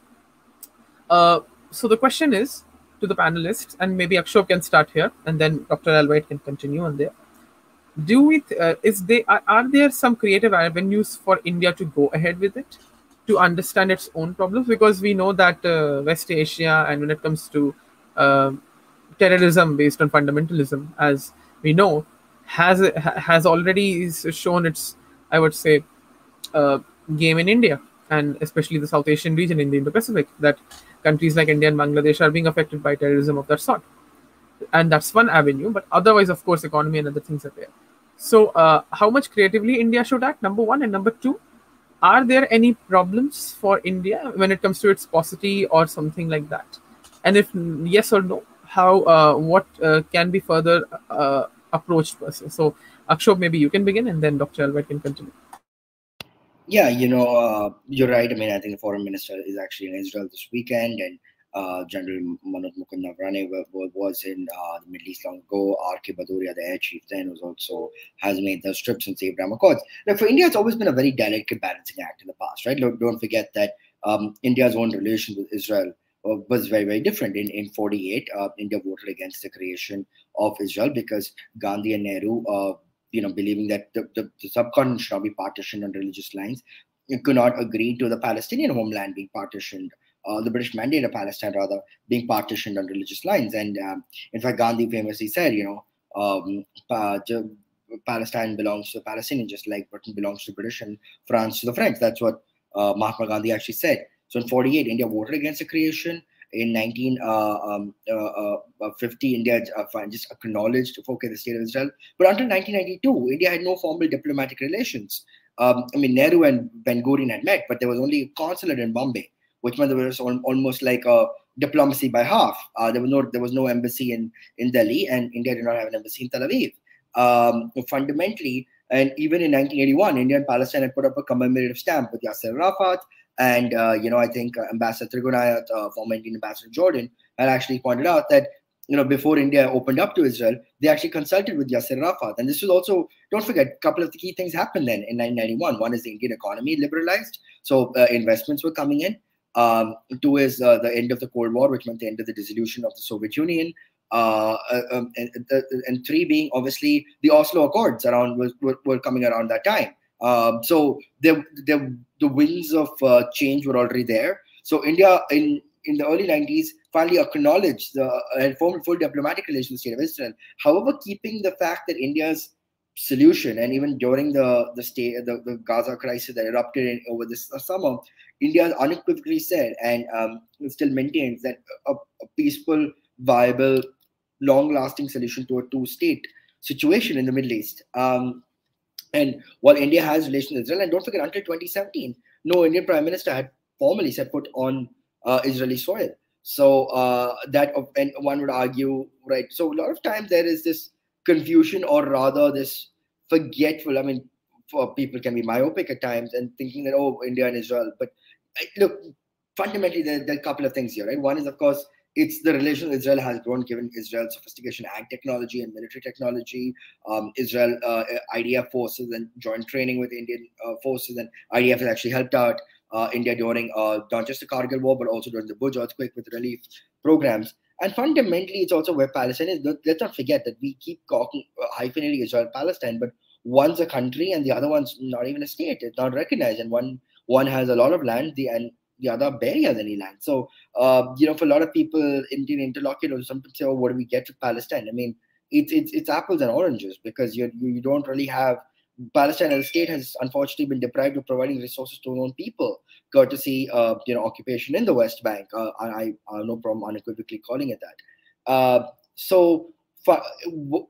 So the question is to the panelists, and maybe Akshok can start here, and then Dr. Alvite can continue on there. Do we are there some creative avenues for India to go ahead with it, to understand its own problems? Because we know that West Asia, and when it comes to terrorism based on fundamentalism, as we know, has already shown its, I would say, game in India, and especially the South Asian region in the Indo-Pacific, that countries like India and Bangladesh are being affected by terrorism of that sort. And that's one avenue, but otherwise, of course, economy and other things are there. So how much creatively India should act, number one, and number two, are there any problems for India when it comes to its paucity or something like that? And if yes or no, how what can be further approached per se? So Akshok, maybe you can begin, and then Dr. Alvite can continue. Yeah, you're right. I mean, I think the foreign minister is actually in Israel this weekend, and General Manoj Mukund Navane was in the Middle East long ago. R.K. Bhadoria, the air chief then, has made those trips since Abraham Accords. Now, for India, it's always been a very delicate balancing act in the past, right? Don't forget that India's own relation with Israel was very, very different. In 48, India voted against the creation of Israel because Gandhi and Nehru, believing that the subcontinent should not be partitioned on religious lines, could not agree to the Palestinian homeland being partitioned, the British mandate of Palestine, rather, being partitioned on religious lines. And in fact, Gandhi famously said, Palestine belongs to the Palestinians, just like Britain belongs to the British and France to the French. That's what Mahatma Gandhi actually said. So in 48, India voted against the creation. In 1950, India just acknowledged, okay, the state of Israel. But until 1992, India had no formal diplomatic relations. Nehru and Ben Gurion had met, but there was only a consulate in Bombay, which meant there was almost like a diplomacy by half. There was no embassy in Delhi, and India did not have an embassy in Tel Aviv. Fundamentally, and even in 1981, India and Palestine had put up a commemorative stamp with Yasser Arafat. And, I think Ambassador Trigunayat, former Indian ambassador Jordan, had actually pointed out that, before India opened up to Israel, they actually consulted with Yasser Arafat. And this was also, don't forget, a couple of the key things happened then in 1991. One is the Indian economy liberalized. So investments were coming in. Two is the end of the Cold War, which meant the end of the dissolution of the Soviet Union. And three being, obviously, the Oslo Accords were coming around that time. So the winds of change were already there. So India in the early 90s finally acknowledged and formed full diplomatic relations with the state of Israel. However, keeping the fact that India's solution, and even during the Gaza crisis that erupted over this summer, India unequivocally said and still maintains that a peaceful, viable, long-lasting solution to a two-state situation in the Middle East. And while India has relations with Israel, and don't forget, until 2017, no Indian Prime Minister had formally set foot on Israeli soil. So and one would argue, right? So a lot of times there is this confusion, or rather this forgetful. I mean, for people can be myopic at times and thinking that, India and Israel. But look, fundamentally, there are a couple of things here, right? One is, of course, it's the relation Israel has grown given Israel's sophistication, ag technology and military technology. Israel IDF forces and joint training with Indian forces, and IDF has actually helped out India during not just the Kargil war, but also during the Bhuj earthquake with relief programs. And fundamentally, it's also where Palestine is. Let's not forget that we keep hyphenating Israel Palestine, but one's a country and the other one's not even a state. It's not recognized, and one has a lot of land, and the other barely has any land. So, for a lot of people, Indian interlocutors, some people say, what do we get with Palestine? I mean, it's apples and oranges, because you don't really have. Palestine as a state has unfortunately been deprived of providing resources to its own people, courtesy occupation in the West Bank. I have no problem unequivocally calling it that.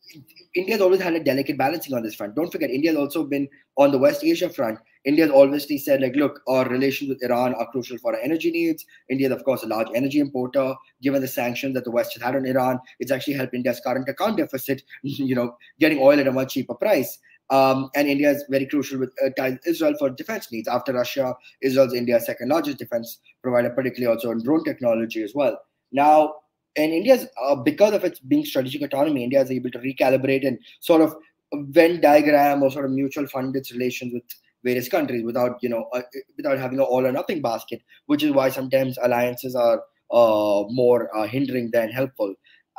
India's always had a delicate balancing on this front. Don't forget, India's also been on the West Asia front. India's obviously said, like, look, our relations with Iran are crucial for our energy needs. India is, of course, a large energy importer. Given the sanctions that the West has had on Iran, it's actually helped India's current account deficit, getting oil at a much cheaper price. And India is very crucial with Israel for defense needs. After Russia, Israel's India's second largest defense provider, particularly also in drone technology as well. Now, and India's, because of its being strategic autonomy, India is able to recalibrate and sort of Venn diagram or sort of mutual fund its relations with various countries without having an all or nothing basket, which is why sometimes alliances are more hindering than helpful.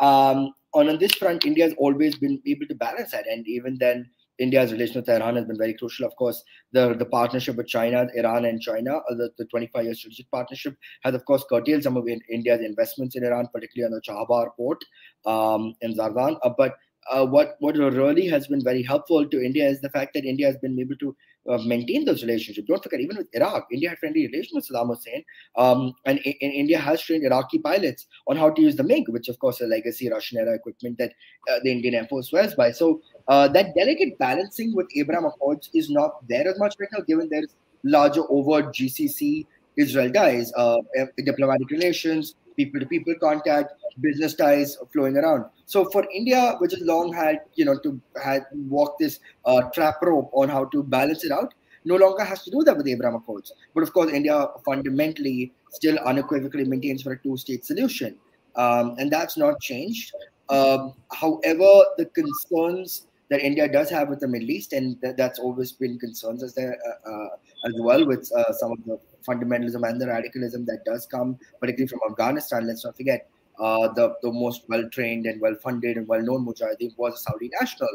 On this front, India has always been able to balance that, and even then, India's relation with Iran has been very crucial. Of course, the partnership with China, Iran and China, the 25-year strategic partnership has, of course, curtailed some of India's investments in Iran, particularly on the Chabahar port in Zardan. But what really has been very helpful to India is the fact that India has been able to maintain those relationships. Don't forget, even with Iraq, India had friendly relations with Saddam Hussein, and India has trained Iraqi pilots on how to use the MiG, which of course is a legacy Russian-era equipment that the Indian Air Force swears by. So that delicate balancing with Abraham Accords is not there as much right now, given there's larger overt GCC Israel ties, diplomatic relations, people-to-people contact, business ties flowing around. So for India, which has long had, to walk this trap rope on how to balance it out, no longer has to do that with the Abraham Accords. But of course, India fundamentally still unequivocally maintains for a two-state solution. And that's not changed. However, the concerns that India does have with the Middle East, and that's always been concerns as well with some of the fundamentalism and the radicalism that does come, particularly from Afghanistan. Let's not forget, the most well-trained and well-funded and well-known Mujahideen was a Saudi national,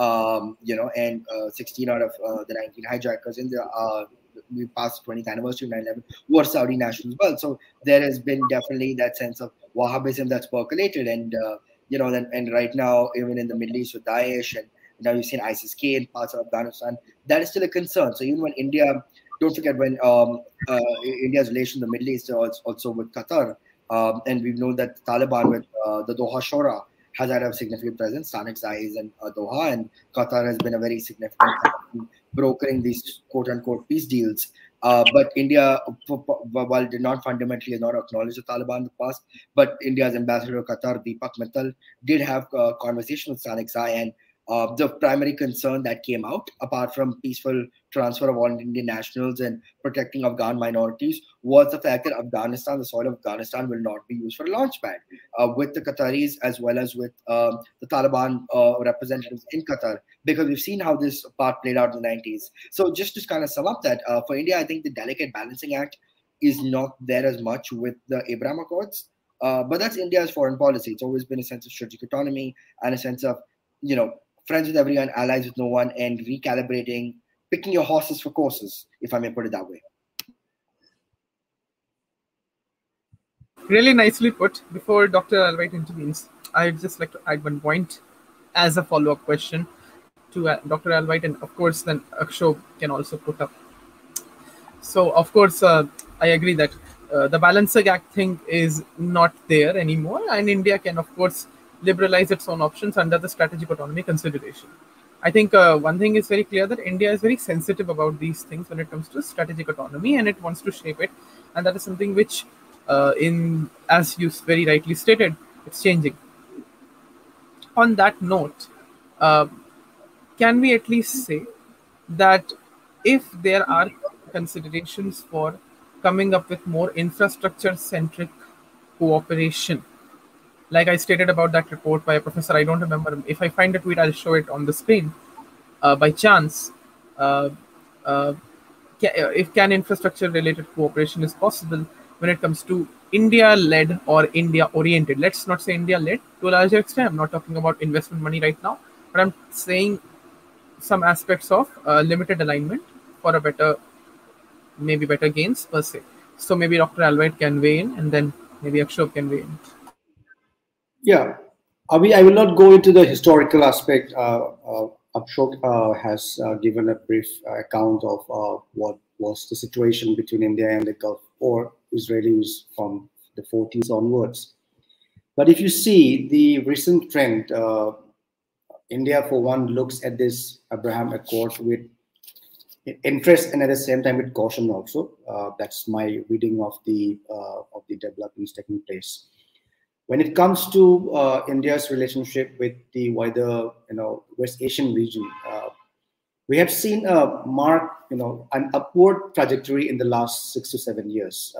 and 16 out of the 19 hijackers in the past 20th anniversary of 9/11 were Saudi nationals as well. So there has been definitely that sense of Wahhabism that's percolated, and and right now, even in the Middle East with Daesh, and now you've seen ISIS-K in parts of Afghanistan, that is still a concern. So even when India, don't forget when India's relation to the Middle East also with Qatar, and we've known that Taliban with the Doha Shura has had a significant presence. Sadiq Zai is in Doha, and Qatar has been a very significant brokering these quote-unquote peace deals. But India, while did not fundamentally not acknowledge the Taliban in the past, but India's ambassador to Qatar, Deepak Mittal, did have a conversation with Sadiq Zai, and the primary concern that came out, apart from peaceful transfer of all Indian nationals and protecting Afghan minorities, was the fact that Afghanistan, the soil of Afghanistan, will not be used for a launch pad with the Qataris as well as with the Taliban representatives in Qatar, because we've seen how this part played out in the 90s. So just to kind of sum up that, for India, I think the delicate balancing act is not there as much with the Abraham Accords, but that's India's foreign policy. It's always been a sense of strategic autonomy and a sense of, friends with everyone, allies with no one, and recalibrating, picking your horses for courses, if I may put it that way. Really nicely put. Before Dr. Alvite intervenes, I'd just like to add one point as a follow-up question to Dr. Alvite, and of course then Akshobh can also put up. So of course, I agree that the balancing act thing is not there anymore, and India can of course liberalize its own options under the strategic autonomy consideration. I think one thing is very clear, that India is very sensitive about these things when it comes to strategic autonomy, and it wants to shape it, and that is something which, as you very rightly stated, it's changing. On that note, can we at least say that if there are considerations for coming up with more infrastructure-centric cooperation, like I stated about that report by a professor, I don't remember. If I find a tweet, I'll show it on the screen. By chance, if infrastructure-related cooperation is possible when it comes to India-led or India-oriented. Let's not say India-led to a larger extent. I'm not talking about investment money right now, but I'm saying some aspects of limited alignment for a better gains per se. So maybe Dr. Alvite can weigh in, and then maybe Akshobh can weigh in. Yeah, I will not go into the historical aspect. Akshobh has given a brief account of what was the situation between India and the Gulf or Israelis from the 40s onwards. But if you see the recent trend, India, for one, looks at this Abraham Accord with interest and at the same time with caution also. That's my reading of the developments taking place. When it comes to India's relationship with the wider, West Asian region, we have seen a marked, an upward trajectory in the last 6 to 7 years.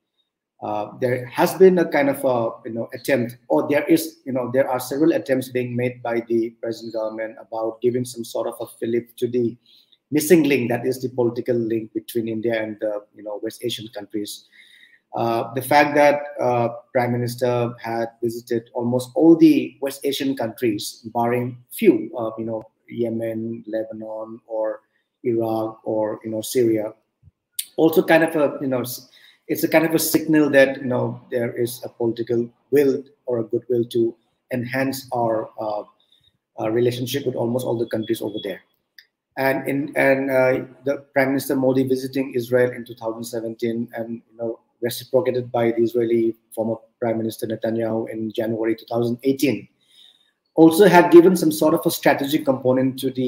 There has been a kind of attempt, or there are several attempts being made by the present government about giving some sort of a fillip to the missing link, that is the political link between India and the West Asian countries. The fact that Prime Minister had visited almost all the West Asian countries, barring few, Yemen, Lebanon, or Iraq, or Syria, also kind of it's a kind of a signal that there is a political will or a goodwill to enhance our relationship with almost all the countries over there. And the Prime Minister Modi visiting Israel in 2017 and reciprocated by the Israeli former Prime Minister Netanyahu in January 2018 also had given some sort of a strategic component to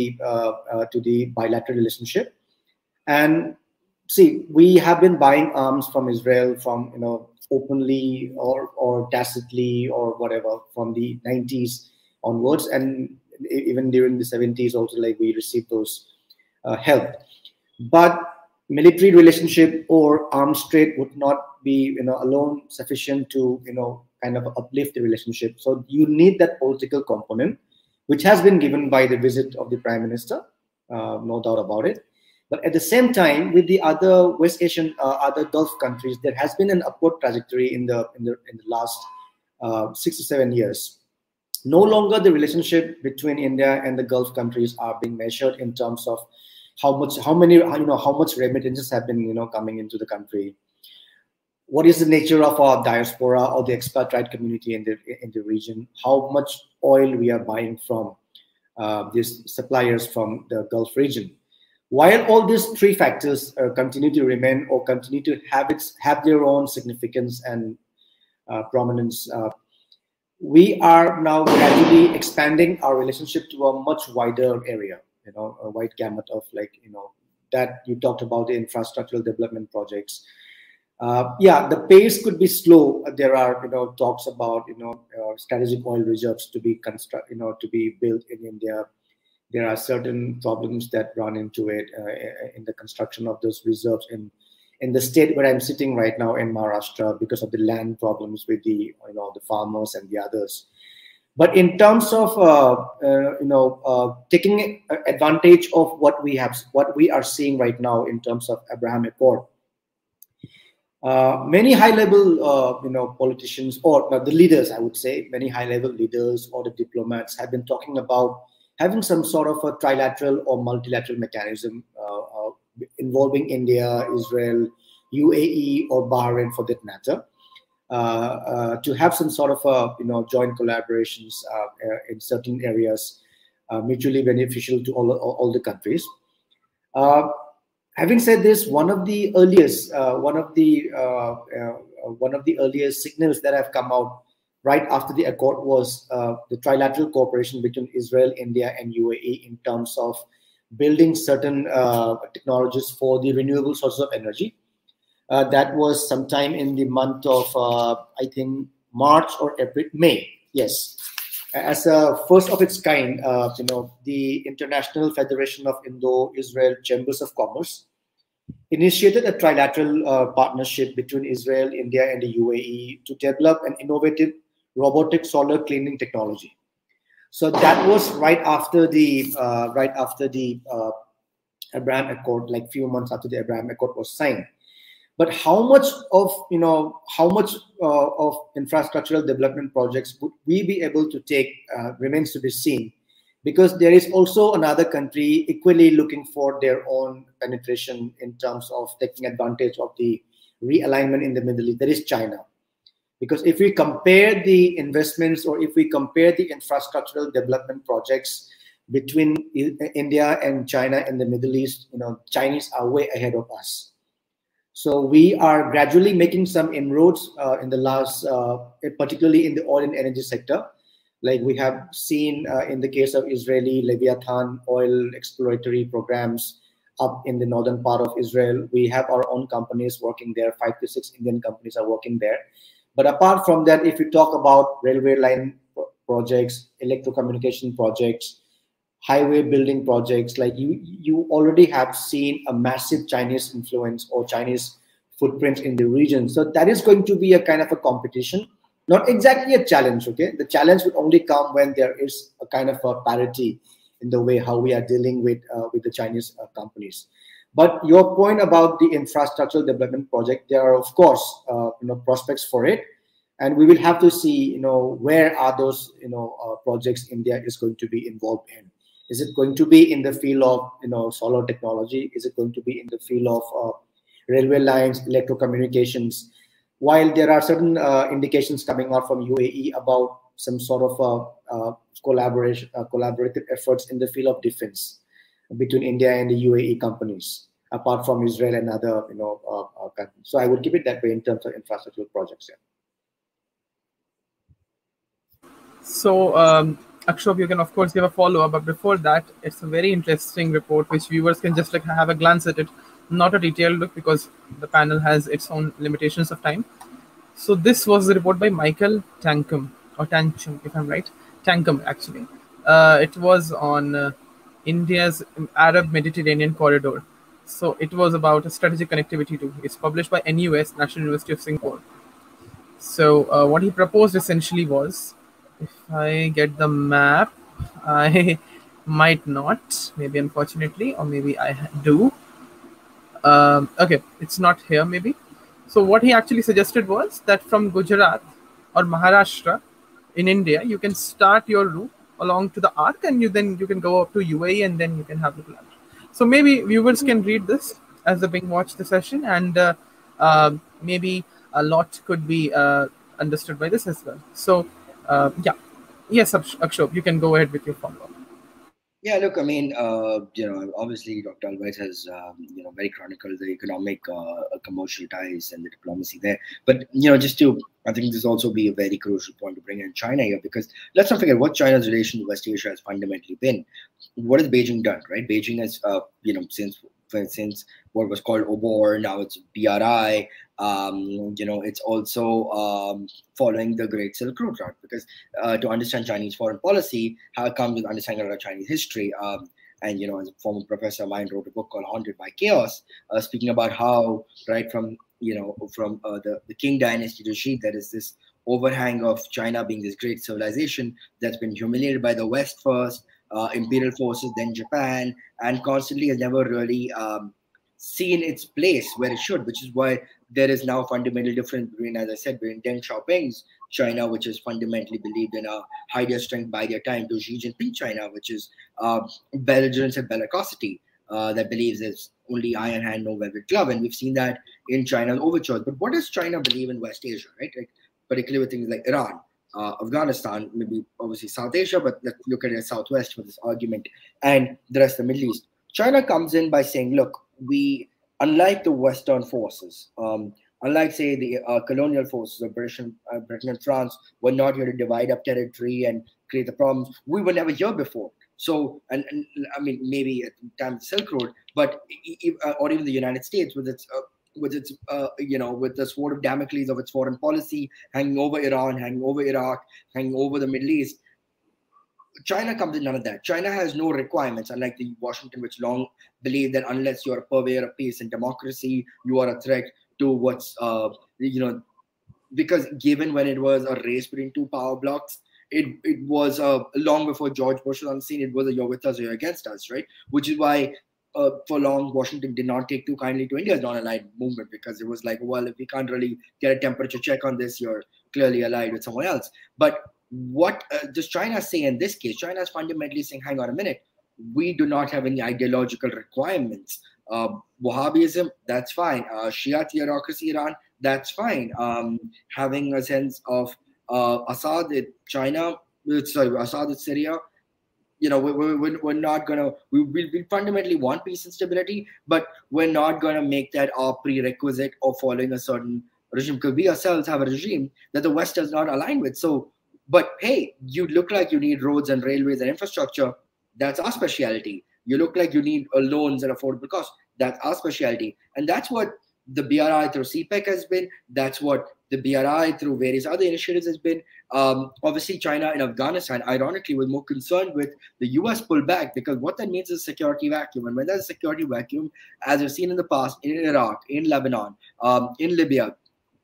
the bilateral relationship. And see, we have been buying arms from Israel from openly or tacitly or whatever from the 90s onwards, and even during the 70s also, like, we received those help. But military relationship or arms trade would not be alone sufficient to kind of uplift the relationship. So you need that political component, which has been given by the visit of the Prime Minister, no doubt about it. But at the same time, with the other West Asian, other Gulf countries, there has been an upward trajectory in the last 6 to 7 years. No longer the relationship between India and the Gulf countries are being measured in terms of how much remittances have been coming into the country. What is the nature of our diaspora or the expatriate community in the region? How much oil we are buying from these suppliers from the Gulf region? While all these three factors continue to remain or continue to have their own significance and prominence, we are now gradually expanding our relationship to a much wider area, a wide gamut of that you talked about, the infrastructural development projects. The pace could be slow. There are talks about strategic oil reserves to be built in India. There are certain problems that run into it in the construction of those reserves in the state where I'm sitting right now in Maharashtra, because of the land problems with the the farmers and the others. But in terms of taking advantage of what we are seeing right now in terms of Abraham Accord, many high-level politicians, or the leaders, I would say, many high-level leaders or the diplomats have been talking about having some sort of a trilateral or multilateral mechanism involving India, Israel, UAE, or Bahrain, for that matter, to have some sort of joint collaborations in certain areas, mutually beneficial to all the countries. Having said this, one of the earliest signals that have come out right after the accord was the trilateral cooperation between Israel, India, and UAE in terms of building certain technologies for the renewable sources of energy. That was sometime in the month of, I think, March or April, May. Yes. As a first of its kind, the International Federation of Indo-Israel Chambers of Commerce initiated a trilateral partnership between Israel, India, and the UAE to develop an innovative robotic solar cleaning technology. So that was right after the Abraham Accord, like few months after the Abraham Accord was signed. But how much of infrastructural development projects would we be able to take remains to be seen, because there is also another country equally looking for their own penetration in terms of taking advantage of the realignment in the Middle East. That is China. Because if we compare the investments or if we compare the infrastructural development projects between India and China in the Middle East, Chinese are way ahead of us. So we are gradually making some inroads in the last, particularly in the oil and energy sector. Like we have seen in the case of Israeli Leviathan oil exploratory programs up in the northern part of Israel. We have our own companies working there. 5 to 6 Indian companies are working there. But apart from that, if you talk about railway line projects, electrocommunication projects, highway building projects, like you already have seen a massive Chinese influence or Chinese footprint in the region. So that is going to be a kind of a competition, not exactly a challenge. Okay, the challenge would only come when there is a kind of a parity in the way how we are dealing with the Chinese companies. But your point about the infrastructural development project, there are of course prospects for it, and we will have to see where are those projects India is going to be involved in. Is it going to be in the field of solar technology? Is it going to be in the field of railway lines, electrocommunications? While there are certain indications coming out from UAE about some sort of collaborative efforts in the field of defense between India and the UAE companies, apart from Israel and other countries. So I would keep it that way in terms of infrastructural projects. Yeah. So, Akshobh, you can of course give a follow-up, but before that, it's a very interesting report which viewers can just like have a glance at it, not a detailed look because the panel has its own limitations of time. So this was the report by Michael Tankum, or Tanchum, if I'm right. Tankum, actually. It was on India's Arab Mediterranean corridor. So it was about a strategic connectivity too. It's published by NUS, National University of Singapore. So what he proposed essentially was, if I get the map, I might not, maybe unfortunately, or maybe I do. Okay, it's not here maybe. So what he actually suggested was that from Gujarat or Maharashtra in India, you can start your route along to the arc, and you can go up to UAE, and then you can have the plan. So maybe viewers can read this as they watch the session, and maybe a lot could be understood by this as well. So yeah, yes, Akshobh, you can go ahead with your follow-up. Yeah, look, I mean, obviously Dr. Alvise has, very chronicled the economic, commercial ties and the diplomacy there. But, I think this also be a very crucial point to bring in China here, because let's not forget what China's relation to West Asia has fundamentally been. What has Beijing done, right? Beijing has, since what was called OBOR, now it's BRI. It's also following the Great Silk Road route, because to understand Chinese foreign policy comes with understanding of Chinese history. And as a former professor of mine wrote a book called Haunted by Chaos, speaking about how right from the Qing dynasty to Xi, there is this overhang of China being this great civilization that's been humiliated by the West first, imperial forces, then Japan, and constantly has never really seen its place where it should, which is why there is now a fundamental difference between, as I said, between Deng Xiaoping's China, which is fundamentally believed in a hide your strength, bide your time, to Xi Jinping China, which is belligerence and bellicosity, that believes there's only iron hand, no velvet glove. And we've seen that in China's overtures. But what does China believe in West Asia, right? Like, particularly with things like Iran, Afghanistan, maybe obviously South Asia, but let's look at it as Southwest for this argument, and the rest of the Middle East. China comes in by saying, look, we, unlike the Western forces, unlike, say, the colonial forces of Britain and France, were not here to divide up territory and create the problems. We were never here before. So, and I mean, maybe at the time of the Silk Road, but or even the United States with its with the sword of Damocles of its foreign policy hanging over Iran, hanging over Iraq, hanging over the Middle East. China comes in none of that. China has no requirements, unlike the Washington, which long believed that unless you're a purveyor of peace and democracy, you are a threat to what's, because given when it was a race between two power blocks, it was long before George Bush was on the scene, it was a you're with us or you're against us, right? Which is why for long, Washington did not take too kindly to India's non-aligned movement, because it was like, well, if we can't really get a temperature check on this, you're clearly allied with someone else. But what does China say in this case? China is fundamentally saying, hang on a minute, we do not have any ideological requirements. Wahhabism, that's fine. Shia theocracy, Iran, that's fine. Having a sense of Assad in China, Assad in Syria, we're not gonna. We fundamentally want peace and stability, but we're not gonna make that our prerequisite of following a certain regime, because we ourselves have a regime that the West does not align with. So But hey, you look like you need roads and railways and infrastructure. That's our specialty. You look like you need loans and affordable costs. That's our specialty. And that's what the BRI through CPEC has been. That's what the BRI through various other initiatives has been. Obviously, China and Afghanistan, ironically, was more concerned with the US pullback, because what that means is a security vacuum. And when there's a security vacuum, as we've seen in the past in Iraq, in Lebanon, in Libya,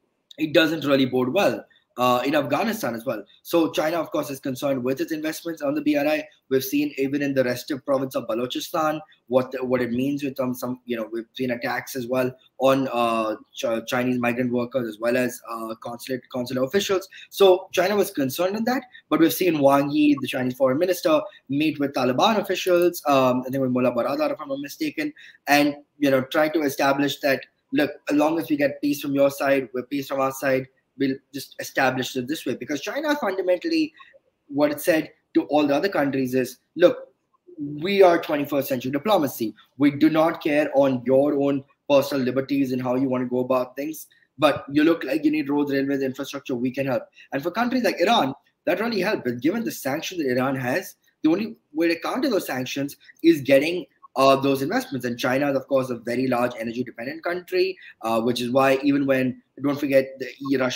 it doesn't really bode well. In Afghanistan as well. So China, of course, is concerned with its investments on the BRI. We've seen even in the restive province of Balochistan what it means with some, we've seen attacks as well on Chinese migrant workers as well as consular officials. So China was concerned in that, but we've seen Wang Yi, the Chinese foreign minister, meet with Taliban officials, I think with Mullah Baradar, if I'm not mistaken, and try to establish that, look, as long as we get peace from your side, we're peace from our side, we'll just establish it this way. Because China fundamentally, what it said to all the other countries is, look, we are 21st century diplomacy. We do not care on your own personal liberties and how you want to go about things. But you look like you need roads, railways, infrastructure, we can help. And for countries like Iran, that really helped. But given the sanctions that Iran has, the only way to counter those sanctions is getting those investments. And China is, of course, a very large energy dependent country, which is why even when, don't forget, the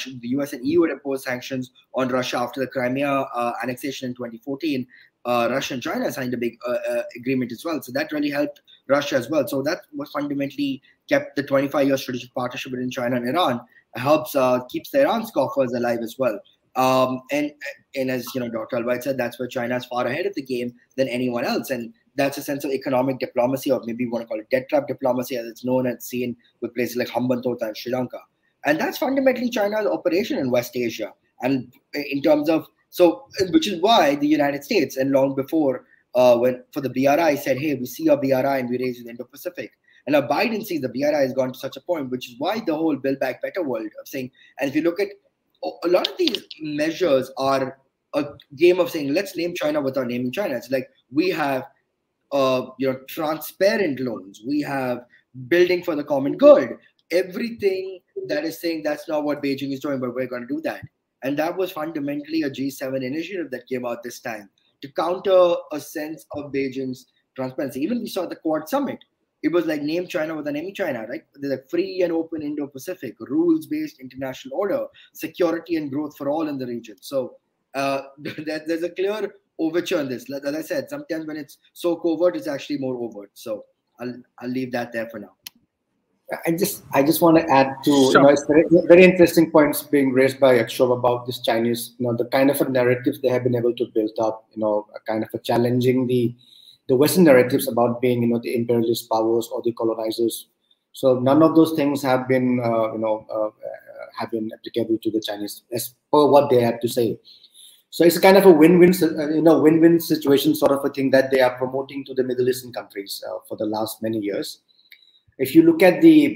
US and EU had imposed sanctions on Russia after the Crimea annexation in 2014, Russia and China signed a big agreement as well. So that really helped Russia as well. So that was fundamentally kept the 25-year strategic partnership between China and Iran, helps keeps the Iran scoffers alive as well. And as Dr. Albayt said, that's where China is far ahead of the game than anyone else. And that's a sense of economic diplomacy, or maybe you want to call it debt trap diplomacy, as it's known and seen with places like Hambantota and Sri Lanka. And that's fundamentally China's operation in West Asia. And in terms of, which is why the United States, and long before, when for the BRI, said, hey, we see our BRI and we raise the Indo-Pacific. And now Biden sees the BRI has gone to such a point, which is why the whole Build Back Better world of saying, and if you look at a lot of these measures are a game of saying, let's name China without naming China. It's like we have transparent loans. We have building for the common good. Everything that is saying that's not what Beijing is doing, but we're going to do that. And that was fundamentally a G7 initiative that came out this time to counter a sense of Beijing's transparency. Even we saw the Quad Summit. It was like name China without naming China, right? There's a free and open Indo-Pacific, rules-based international order, security and growth for all in the region. So there's a clear overture on this. As I said, sometimes when it's so covert, it's actually more overt. So I'll leave that there for now. I just want to add to, Sure. it's very interesting points being raised by Akshov about this Chinese, the kind of a narratives they have been able to build up, a kind of a challenging the Western narratives about being, the imperialist powers or the colonizers. So none of those things have been, have been applicable to the Chinese as per what they have to say. So it's a kind of a win-win, win-win situation sort of a thing that they are promoting to the Middle Eastern countries for the last many years. If you look at the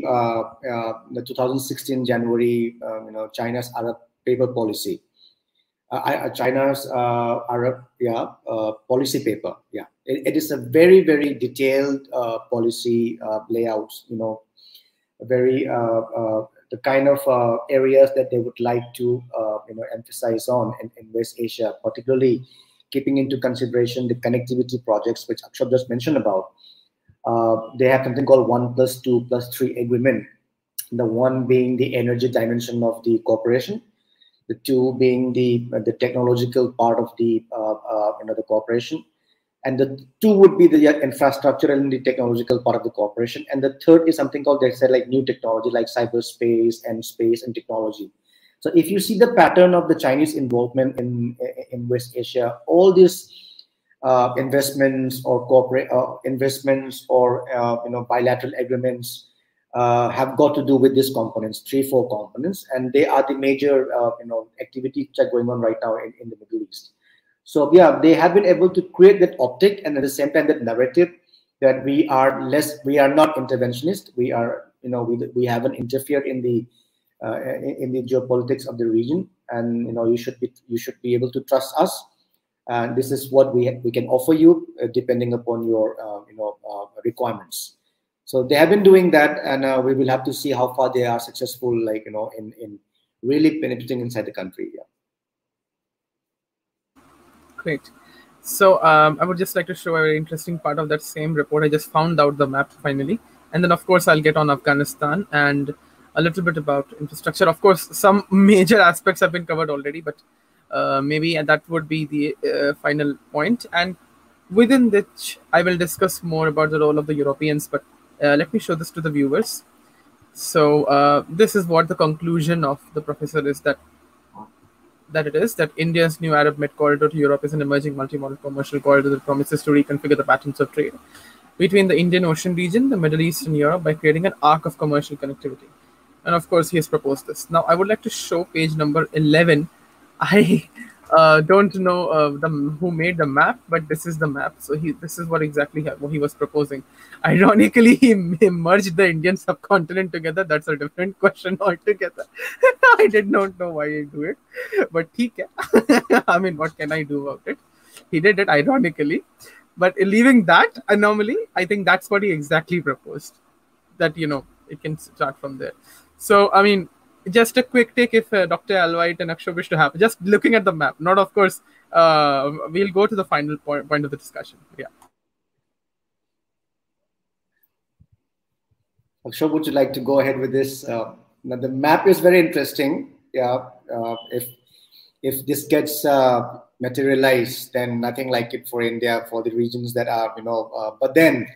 2016 January, China's Arab paper policy, China's Arab policy paper, it is a very, very detailed policy layout. Very the kind of areas that they would like to emphasize on in West Asia, particularly keeping into consideration the connectivity projects which Akshov just mentioned about. They have something called 1+2+3 agreement. The one being the energy dimension of the cooperation, the two being the technological part of the cooperation, and the two would be the infrastructural and the technological part of the cooperation, and the third is something called, they said, like new technology, like cyberspace and space and technology. So if you see the pattern of the Chinese involvement in West Asia, all these investments or corporate investments or bilateral agreements have got to do with these components, 3-4 components, and they are the major activities which are going on right now in the Middle East. So they have been able to create that optic, and at the same time that narrative that we are not interventionist. We are we haven't interfered in the geopolitics of the region, and you should be able to trust us. And this is what we can offer you depending upon your requirements. So they have been doing that, and we will have to see how far they are successful, in really penetrating inside the country. Yeah. Great. So I would just like to show a very interesting part of that same report. I just found out the map finally. And then, of course, I'll get on Afghanistan and a little bit about infrastructure. Of course, some major aspects have been covered already, but maybe that would be the final point. And within which I will discuss more about the role of the Europeans. But let me show this to the viewers. So this is what the conclusion of the professor is, that India's new Arab Med corridor to Europe is an emerging multi-modal commercial corridor that promises to reconfigure the patterns of trade between the Indian Ocean region, the Middle East, and Europe by creating an arc of commercial connectivity. And of course, he has proposed this. Now, I would like to show page number 11. I don't know who made the map, but this is the map. So this is what exactly what he was proposing. Ironically, he merged the Indian subcontinent together. That's a different question altogether. I did not know why he do it, but I mean, what can I do about it? He did it ironically, but leaving that anomaly, I think that's what he exactly proposed. That it can start from there. So I mean, just a quick take if Dr. Alvite and Akshay wish to have, just looking at the map, not of course, we'll go to the final point of the discussion. Yeah. Akshay, would you like to go ahead with this? Now the map is very interesting. Yeah. If this gets materialized, then nothing like it for India, for the regions that are, but then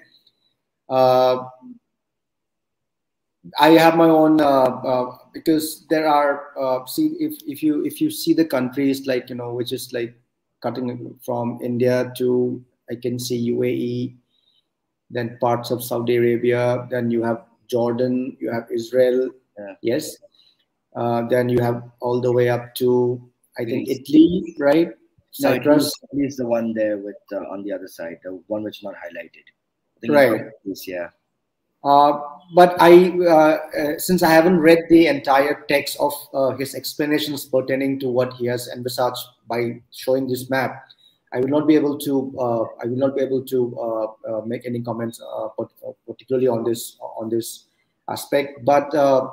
I have my own because there are see if you see the countries like which is like cutting from India to, I can see UAE, then parts of Saudi Arabia, then you have Jordan, you have Israel, yes, then you have all the way up to I think Italy, right? No, Cyprus is the one there with on the other side, the one which is not highlighted. I think right. Yeah. But I, since I haven't read the entire text of his explanations pertaining to what he has envisaged by showing this map, I will not be able to make any comments, particularly on this aspect. But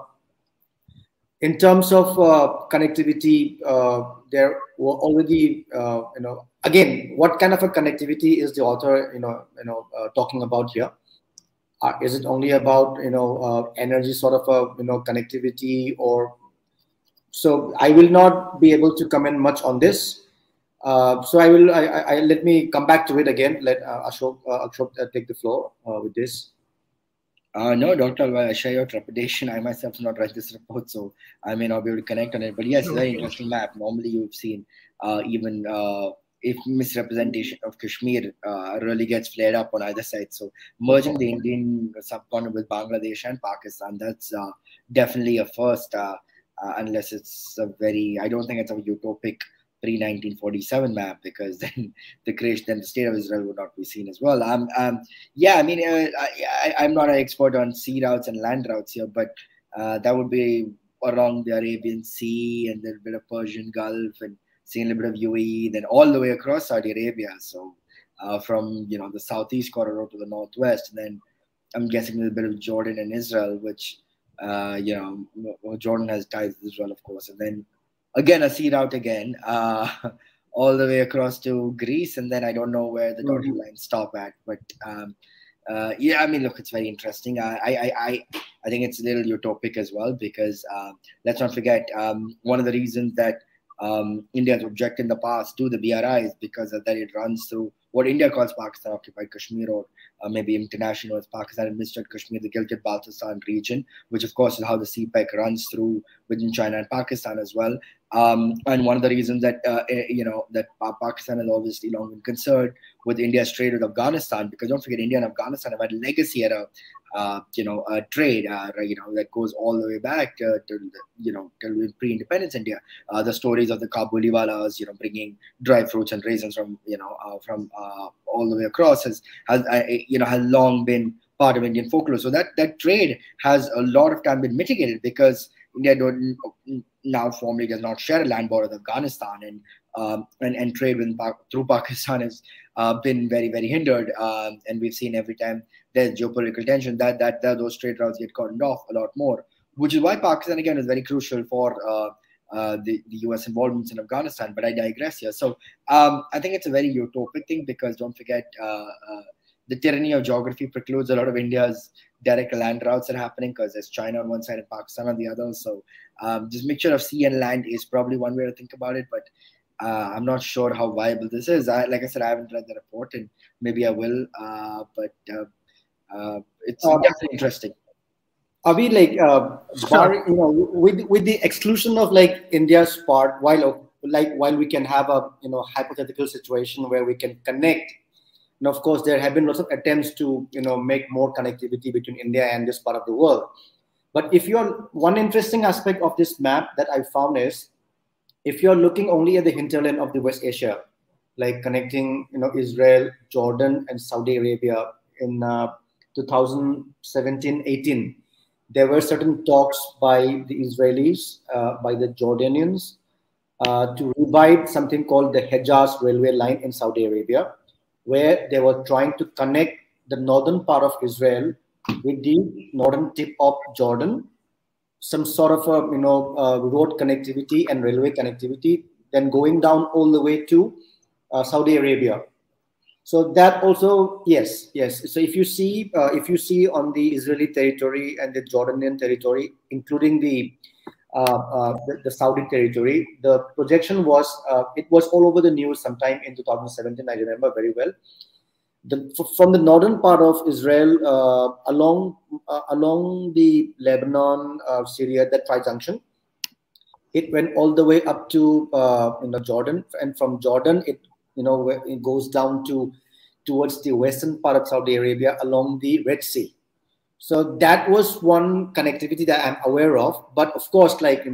in terms of connectivity, there were already, again, what kind of a connectivity is the author, talking about here? Is it only about energy sort of a connectivity, or so? I will not be able to comment much on this. So I will. I let me come back to it again. Let Ashok take the floor with this. No, Dr. I share your trepidation. I myself have not read this report, so I may not be able to connect on it. But yes, very interesting map. Normally, you've seen even if misrepresentation of Kashmir really gets flared up on either side. So merging the Indian subcontinent with Bangladesh and Pakistan, that's definitely a first, unless it's a very, I don't think it's a utopic pre-1947 map, because then the state of Israel would not be seen as well. Yeah, I mean, I'm not an expert on sea routes and land routes here, but that would be along the Arabian Sea and then a bit of Persian Gulf and seeing a little bit of UAE, then all the way across Saudi Arabia. So from the southeast corridor to the northwest, and then I'm guessing a little bit of Jordan and Israel, which Jordan has ties with Israel, of course, and then again a sea route again all the way across to Greece, and then I don't know where the dotted lines stop at, but yeah, I mean, look, it's very interesting. I think it's a little utopic as well, because let's not forget one of the reasons that India has objected in the past to the BRI is because of that it runs through what India calls Pakistan occupied Kashmir, or maybe international as Pakistan administered Kashmir, the Gilgit-Baltistan region, which of course is how the CPEC runs through within China and Pakistan as well. And one of the reasons that that Pakistan has obviously long been concerned with India's trade with Afghanistan, because don't forget, India and Afghanistan have had a legacy at a trade that goes all the way back till pre-independence India. The stories of the Kabuliwalas, bringing dry fruits and raisins from all the way across has long been part of Indian folklore. So that trade has a lot of time been mitigated, because India now formally does not share a land border with Afghanistan, and trade through Pakistan has been very, very hindered. And we've seen every time there's geopolitical tension that those trade routes get cordoned off a lot more, which is why Pakistan again is very crucial for the US involvements in Afghanistan. But I digress here. So I think it's a very utopic thing, because don't forget, the tyranny of geography precludes a lot of India's direct land routes that are happening, because there's China on one side and Pakistan on the other. So this mixture of sea and land is probably one way to think about it. But I'm not sure how viable this is. Like I said, I haven't read the report, and maybe I will. But it's definitely interesting. Are we like, with the exclusion of like India's part, while we can have a hypothetical situation where we can connect, and of course there have been lots of attempts to make more connectivity between India and this part of the world. But if you're, one interesting aspect of this map that I found is, if you're looking only at the hinterland of the West Asia, like connecting Israel, Jordan, and Saudi Arabia in 2017-18, there were certain talks by the Israelis, by the Jordanians, to revive something called the Hejaz railway line in Saudi Arabia, where they were trying to connect the northern part of Israel with the northern tip of Jordan, some sort of a road connectivity and railway connectivity, then going down all the way to Saudi Arabia. So that also, yes. So if you see on the Israeli territory and the Jordanian territory, including the Saudi territory, the projection was, it was all over the news sometime in 2017. I remember very well. From the northern part of Israel, along the Lebanon, Syria, that tri-junction, it went all the way up to Jordan, and from Jordan it goes down towards the western part of Saudi Arabia along the Red Sea. So that was one connectivity that I'm aware of. But of course,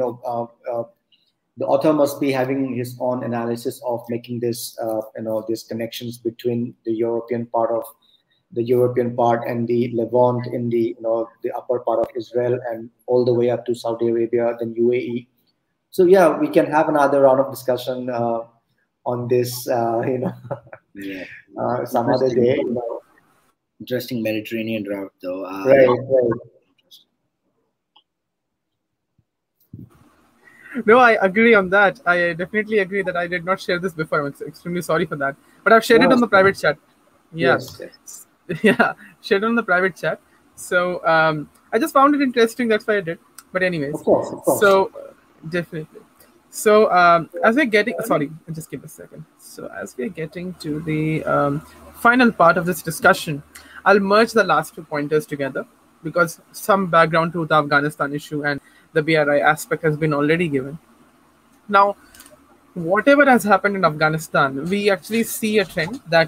the author must be having his own analysis of making this, these connections between the European part and the Levant in the upper part of Israel and all the way up to Saudi Arabia, then UAE. So yeah, we can have another round of discussion on this, some other day. Interesting Mediterranean route, though. Right. No, I agree on that. I definitely agree that I did not share this before. I'm extremely sorry for that. But I've shared it on the private chat. Yeah. Yes. Yeah, shared it on the private chat. So I just found it interesting. That's why I did. But anyways. Of course. So definitely. So as we're getting, sorry, just give a second. So as we're getting to the final part of this discussion, I'll merge the last two pointers together, because some background to the Afghanistan issue and the BRI aspect has been already given. Now, whatever has happened in Afghanistan, we actually see a trend that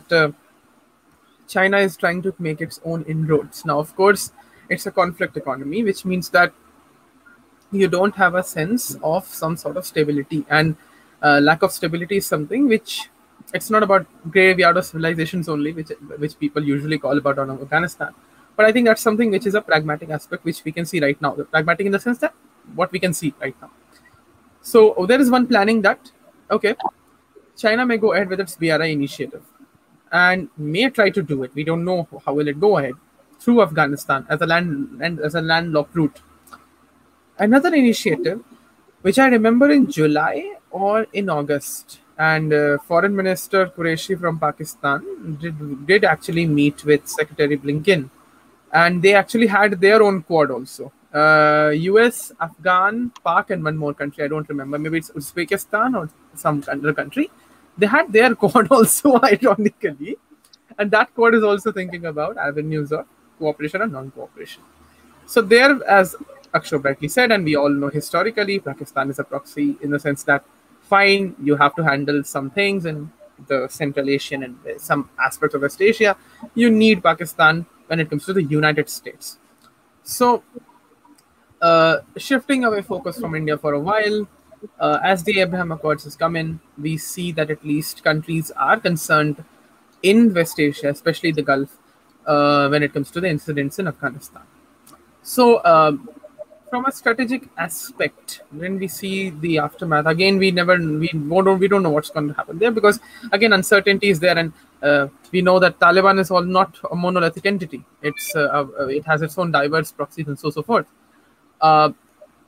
China is trying to make its own inroads. Now, of course, it's a conflict economy, which means that you don't have a sense of some sort of stability, and lack of stability is something which, it's not about graveyard of civilizations only, which people usually call about on Afghanistan. But I think that's something which is a pragmatic aspect, which we can see right now. The pragmatic in the sense that what we can see right now. So there is one planning that, okay, China may go ahead with its BRI initiative and may try to do it. We don't know how will it go ahead through Afghanistan as a landlocked route. Another initiative, which I remember in July or in August, and Foreign Minister Qureshi from Pakistan did actually meet with Secretary Blinken, and they actually had their own quad also. US, Afghan, Pak, and one more country. I don't remember. Maybe it's Uzbekistan or some other country. They had their quad also, ironically. And that quad is also thinking about avenues of cooperation and non-cooperation. So there, as Akshay rightly said, and we all know historically, Pakistan is a proxy in the sense that, fine, you have to handle some things in the Central Asian and some aspects of West Asia. You need Pakistan when it comes to the United States. So shifting away focus from India for a while, as the Abraham Accords has come in, we see that at least countries are concerned in West Asia, especially the Gulf, when it comes to the incidents in Afghanistan. So from a strategic aspect, when we see the aftermath, again, we don't know what's going to happen there, because again, uncertainty is there, and we know that Taliban is all not a monolithic entity. It has its own diverse proxies and so forth.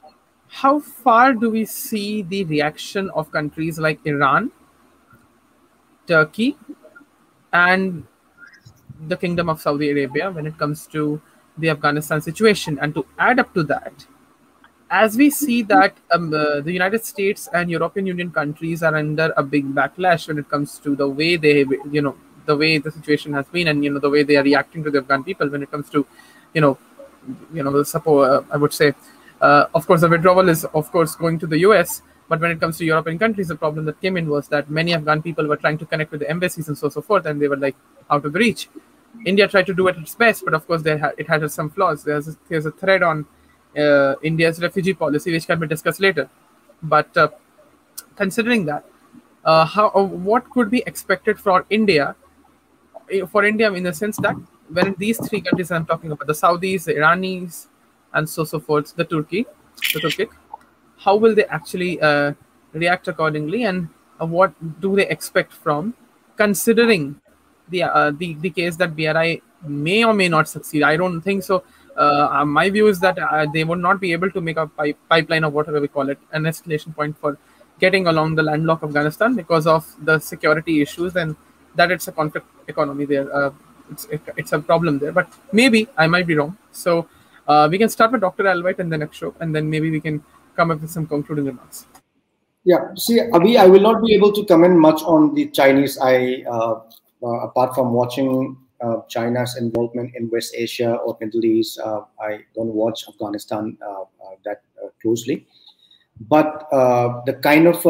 how far do we see the reaction of countries like Iran, Turkey, and the Kingdom of Saudi Arabia when it comes to the Afghanistan situation? And to add up to that, as we see that the United States and European Union countries are under a big backlash when it comes to the way they, the way the situation has been, and the way they are reacting to the Afghan people when it comes to, the support. I would say, of course, the withdrawal is of course going to the US. But when it comes to European countries, the problem that came in was that many Afghan people were trying to connect with the embassies and so forth, and they were like out of the reach. India tried to do it its best, but of course, it had some flaws. There's a thread on India's refugee policy, which can be discussed later. But considering that, what could be expected for India? For India, in the sense that when these three countries I'm talking about, the Saudis, the Iranis, and so forth, the Turkic, how will they actually react accordingly, and what do they expect from, considering the case that BRI may or may not succeed? I don't think so. My view is that they would not be able to make a pipeline, or whatever we call it, an escalation point for getting along the landlocked Afghanistan because of the security issues, and that it's a conflict economy there. It's a problem there, but maybe I might be wrong. So we can start with Dr. Alvite and then Akshok, and then maybe we can come up with some concluding remarks. Yeah, see, Abhi, I will not be able to comment much on the Chinese. Apart from watching China's involvement in West Asia or Middle East, I don't watch Afghanistan that closely. But the kind of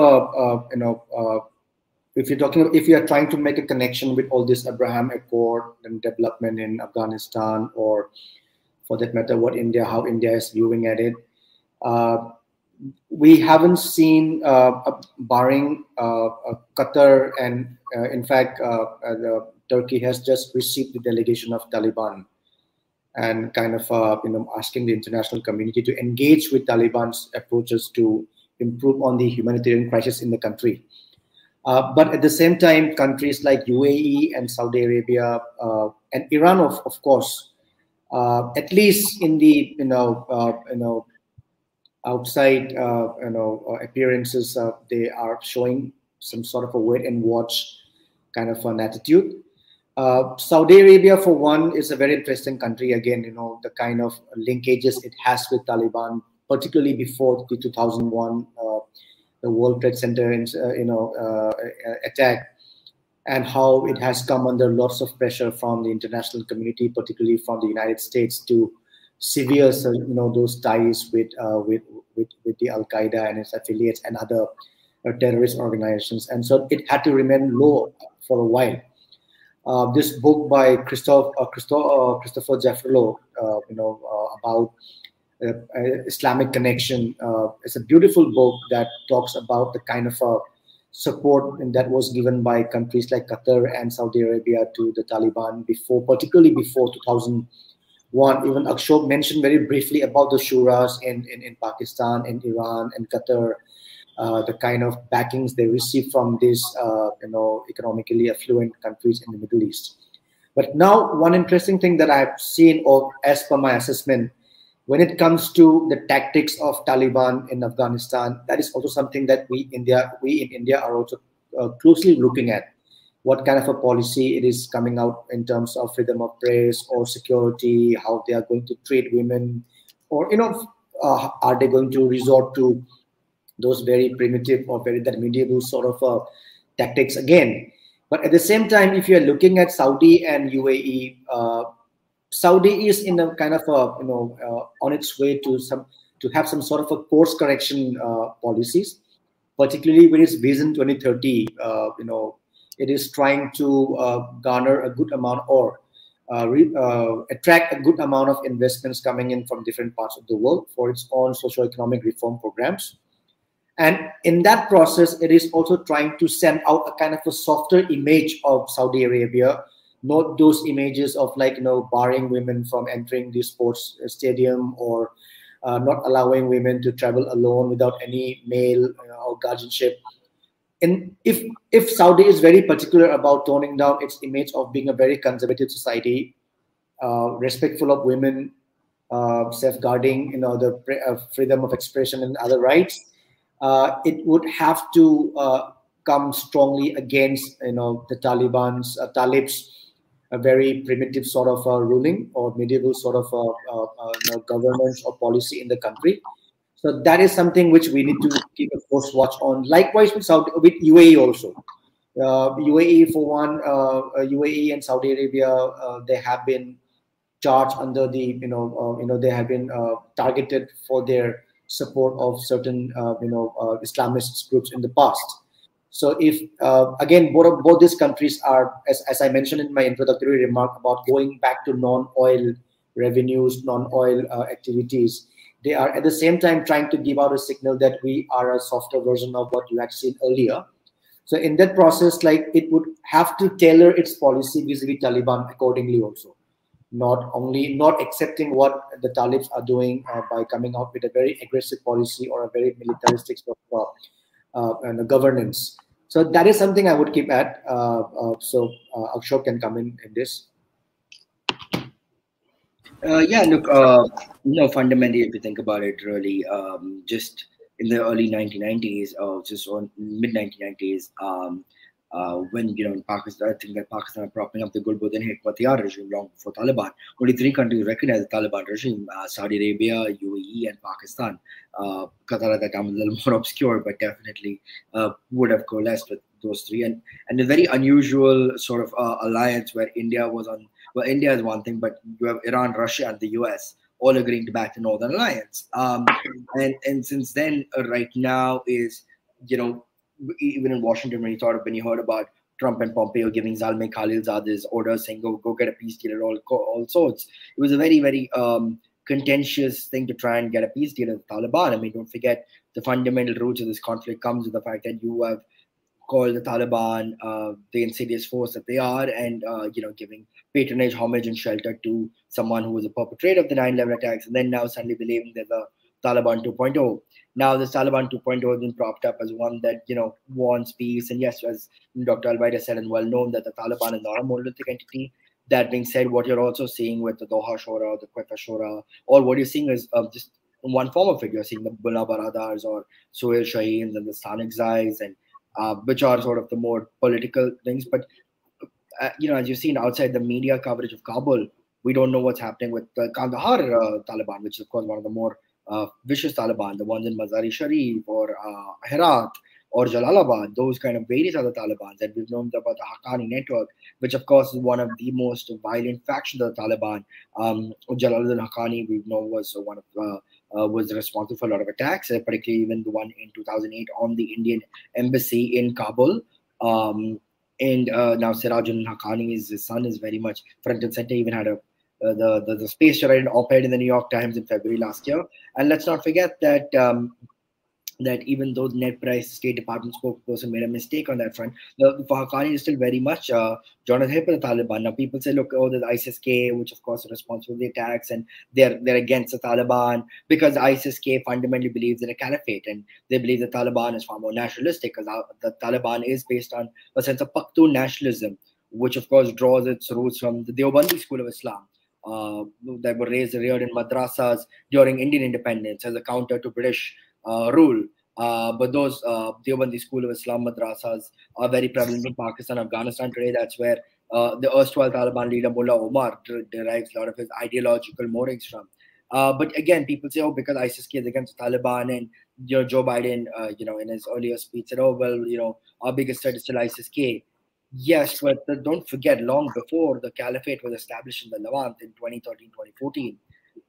if you are trying to make a connection with all this Abraham Accord and development in Afghanistan, or for that matter, how India is viewing at it, we haven't seen, barring Qatar, and in fact, Turkey has just received the delegation of Taliban, and kind of asking the international community to engage with Taliban's approaches to improve on the humanitarian crisis in the country. But at the same time, countries like UAE and Saudi Arabia and Iran, of course, at least in the outside appearances, they are showing some sort of a wait and watch kind of an attitude. Saudi Arabia, for one, is a very interesting country. Again, the kind of linkages it has with Taliban, particularly before the 2001 the World Trade Center attack, and how it has come under lots of pressure from the international community, particularly from the United States, to sever those ties with the Al Qaeda and its affiliates and other terrorist organizations, and so it had to remain low for a while. This book by Christopher Jeffrello, about Islamic connection, is a beautiful book that talks about the kind of support that was given by countries like Qatar and Saudi Arabia to the Taliban particularly before 2001. Even Akshok mentioned very briefly about the shuras in Pakistan, in Iran, and Qatar, the kind of backings they receive from these economically affluent countries in the Middle East. But now, one interesting thing that I've seen, or as per my assessment, when it comes to the tactics of Taliban in Afghanistan, that is also something that we in India are also closely looking at. What kind of a policy it is coming out in terms of freedom of press or security, how they are going to treat women, or are they going to resort to those very primitive or that medieval sort of tactics again? But at the same time, if you are looking at Saudi and UAE, Saudi is in a kind of on its way to have some sort of a course correction policies, particularly with its Vision 2030. It is trying to garner a good amount, or attract a good amount of investments coming in from different parts of the world for its own socio-economic reform programs. And in that process, it is also trying to send out a kind of a softer image of Saudi Arabia, not those images of barring women from entering the sports stadium, or not allowing women to travel alone without any male or guardianship. And if Saudi is very particular about toning down its image of being a very conservative society, respectful of women, safeguarding, the freedom of expression and other rights, it would have to come strongly against, the Talibs, a very primitive sort of ruling or medieval sort of governance or policy in the country. So that is something which we need to keep a close watch on. Likewise with UAE also. UAE for one, UAE and Saudi Arabia, they have been charged under the, they have been targeted for their support of certain, Islamist groups in the past. So if again, both these countries are, as I mentioned in my introductory remark about going back to non-oil revenues, non-oil activities, they are at the same time trying to give out a signal that we are a softer version of what you had seen earlier. So in that process, like, it would have to tailor its policy vis-a-vis Taliban accordingly also. Not accepting what the Talibs are doing by coming out with a very aggressive policy or a very militaristic sort of governance. So that is something I would keep at. So Ashok can come in this. Yeah, look, fundamentally, if you think about it, really, just in the early 1990s, or just on mid 1990s, when in Pakistan, I think that Pakistan are propping up the Gulbuddin Hekmatyar regime long before Taliban. Only 3 countries recognize the Taliban regime: Saudi Arabia, UAE, and Pakistan. Qatar at that time was a little more obscure, but definitely would have coalesced with those 3. And a very unusual sort of alliance where India was on. Well, India is one thing, but you have Iran, Russia, and the US all agreeing to back the Northern Alliance. And since then, right now is, even in Washington, when you heard about Trump and Pompeo giving Zalmay Khalilzadeh's orders saying go get a peace deal at all sorts, it was a very, very contentious thing to try and get a peace deal with the Taliban. I mean, don't forget the fundamental roots of this conflict comes with the fact that you have called the Taliban the insidious force that they are, and giving patronage, homage, and shelter to someone who was a perpetrator of the 9/11 attacks, and then now suddenly believing they're the Taliban 2.0. Now this Taliban 2.0 has been propped up as one that wants peace, and yes, as Dr. Al-Baida said, and well known, that the Taliban is not a monolithic entity. That being said, what you're also seeing with the Doha Shura, the Quetta Shura, or what you're seeing is just one form of it. You're seeing the Mullah Baradars or Suhail Shaheens and the Stanik Zais, and which are sort of the more political things. But as you've seen outside the media coverage of Kabul, we don't know what's happening with the Kandahar Taliban, which is of course one of the more vicious Taliban, the ones in Mazar-e Sharif or Herat or Jalalabad, those kind of various other Talibans. And we've known about the Haqqani network, which of course is one of the most violent factions of the Taliban. Jalaluddin Haqqani, we've known, was one of was responsible for a lot of attacks, particularly even the one in 2008 on the Indian embassy in Kabul. And now Sirajuddin Haqqani, his son, is very much front and center. Even had the space to write an op-ed in the New York Times in February last year. And let's not forget that that even though Ned Price, the State Department spokesperson, made a mistake on that front, for Haqqani is still very much joined at the hip of the Taliban. Now people say, look, there's ISIS-K, which of course is responsible for the attacks, and they're against the Taliban because ISIS-K fundamentally believes in a caliphate, and they believe the Taliban is far more nationalistic because the Taliban is based on a sense of Pakhtun nationalism, which of course draws its roots from the Deobandi school of Islam. That were reared in madrasas during Indian independence as a counter to British rule. But those Deobandi school of Islam madrasas are very prevalent in Pakistan, Afghanistan today. That's where the erstwhile Taliban leader Mullah Omar derives a lot of his ideological moorings from. But again, people say, because ISIS-K is against the Taliban, and Joe Biden, in his earlier speech said, our biggest threat is still ISIS-K. Yes, but don't forget, long before the caliphate was established in the Levant in 2013, 2014,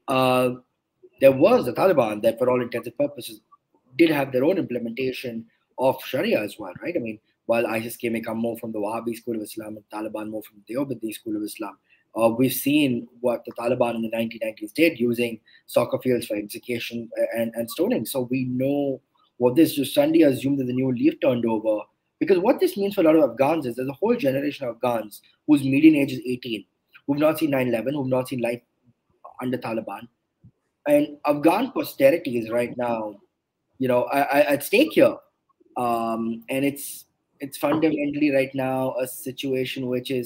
there was the Taliban that, for all intents and purposes, did have their own implementation of Sharia as well, right? I mean, while ISIS-K may come more from the Wahhabi school of Islam and Taliban more from the Deobandi school of Islam, we've seen what the Taliban in the 1990s did, using soccer fields for execution and stoning. So we know what this just suddenly assumed that the new leaf turned over. Because what this means for a lot of Afghans is there's a whole generation of Afghans whose median age is 18, who've not seen 9/11, who've not seen life under Taliban. And Afghan posterity is right now, at stake here. And it's fundamentally right now a situation which is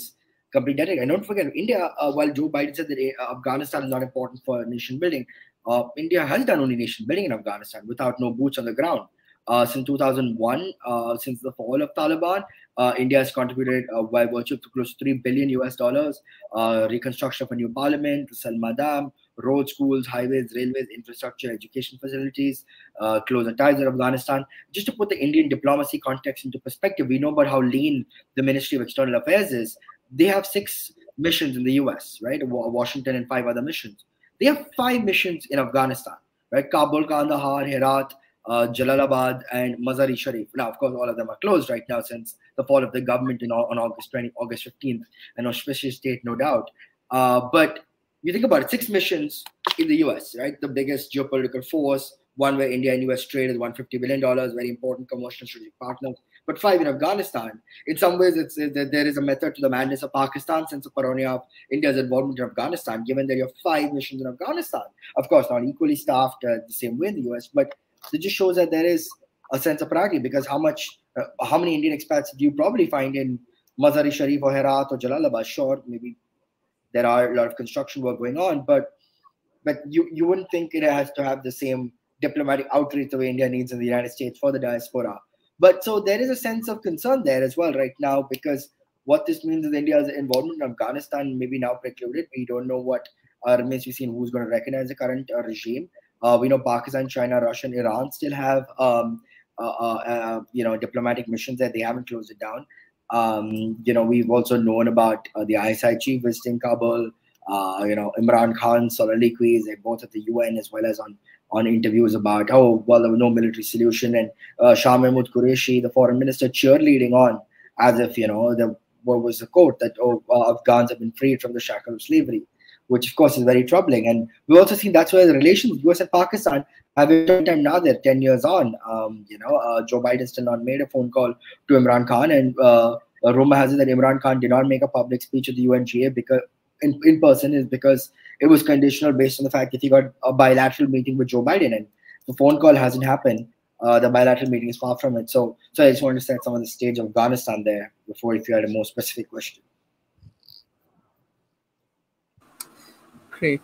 completely. And don't forget, India, while Joe Biden said that Afghanistan is not important for nation building, India has done only nation building in Afghanistan without no boots on the ground. Since 2001, since the fall of Taliban, India has contributed by virtue of close to $3 billion US, reconstruction of a new parliament, the Salma Dam, roads, schools, highways, railways, infrastructure, education facilities, closer ties with Afghanistan. Just to put the Indian diplomacy context into perspective, we know about how lean the Ministry of External Affairs is. They have 6 missions in the US, right? Washington and 5 other missions. They have 5 missions in Afghanistan, right? Kabul, Kandahar, Herat, Jalalabad, and Mazar-e-Sharif. Now, of course, all of them are closed right now since the fall of the government on August 15th, an auspicious date, no doubt. But you think about it, 6 missions in the US, right? The biggest geopolitical force, one where India and US trade is $150 billion, very important commercial strategic partners, but 5 in Afghanistan. In some ways, there is a method to the madness of Pakistan since the paranoia of India's involvement in Afghanistan, given that you have 5 missions in Afghanistan. Of course, not equally staffed the same way in the US, but it just shows that there is a sense of priority, because how many Indian expats do you probably find in Mazar-e-Sharif or Herat or Jalalabad? Sure, maybe there are a lot of construction work going on, but you wouldn't think it has to have the same diplomatic outreach the way India needs in the United States for the diaspora. But so there is a sense of concern there as well right now, because what this means is India's involvement in Afghanistan may be now precluded. We don't know what remains to be seen who's going to recognize the current regime. We know Pakistan, China, Russia, and Iran still have diplomatic missions there. They haven't closed it down. We've also known about the ISI chief visiting Kabul. Imran Khan soliloquies, both at the UN as well as on interviews about there was no military solution, and Shah Mahmood Qureshi, the foreign minister, cheerleading on as if what was the quote that Afghans have been freed from the shackle of slavery, which of course is very troubling. And we also see that's where the relations with US and Pakistan have a time now. They're 10 years on. Joe Biden still not made a phone call to Imran Khan, and rumor has it that Imran Khan did not make a public speech at the UNGA because in person is because it was conditional based on the fact that he got a bilateral meeting with Joe Biden, and the phone call hasn't happened. The bilateral meeting is far from it. So I just wanted to set some of the stage of Afghanistan there before, if you had a more specific question. Great.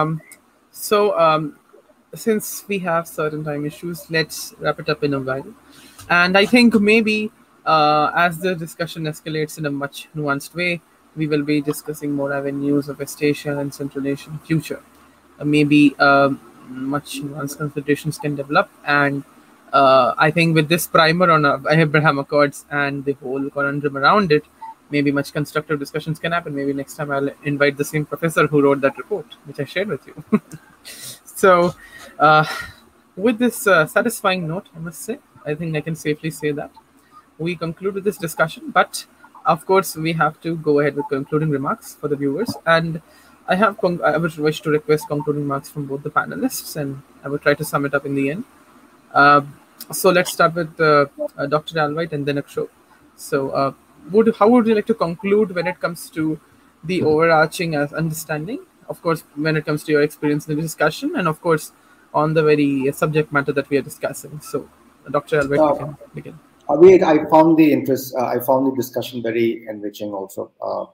Since we have certain time issues, let's wrap it up in a while. And I think maybe as the discussion escalates in a much nuanced way, we will be discussing more avenues of West Asia and Central Asian future. Maybe much nuanced considerations can develop. And I think with this primer on Abraham Accords and the whole conundrum around it, maybe much constructive discussions can happen. Maybe next time I'll invite the same professor who wrote that report, which I shared with you. So with this satisfying note, I must say, I think I can safely say that we conclude with this discussion. But of course, we have to go ahead with concluding remarks for the viewers. And I would wish to request concluding remarks from both the panelists, and I will try to sum it up in the end. So let's start with Dr. Alvite and then Akshok. So how would you like to conclude when it comes to the overarching understanding? Of course, when it comes to your experience in the discussion, and of course, on the very subject matter that we are discussing. So, Dr. Alvite, you can begin. I found the discussion very enriching. Also,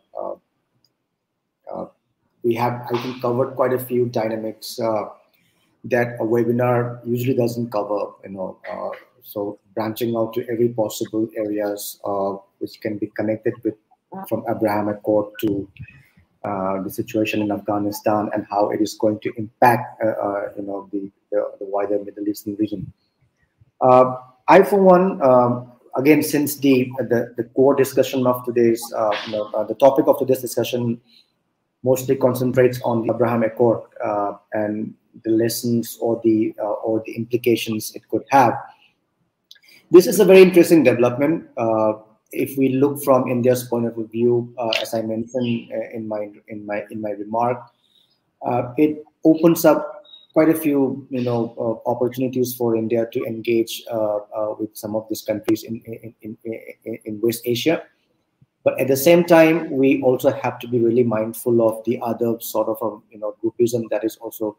we have, I think, covered quite a few dynamics that a webinar usually doesn't cover. So branching out to every possible areas which can be connected with, from Abraham Accord to the situation in Afghanistan and how it is going to impact the wider Middle Eastern region. I, for one, again, since the core discussion of today's the topic of today's discussion mostly concentrates on the Abraham Accord and the lessons or the implications it could have. This is a very interesting development. If we look from India's point of view, as I mentioned in my remark, it opens up quite a few opportunities for India to engage with some of these countries in West Asia. But at the same time, we also have to be really mindful of the other sort of groupism that is also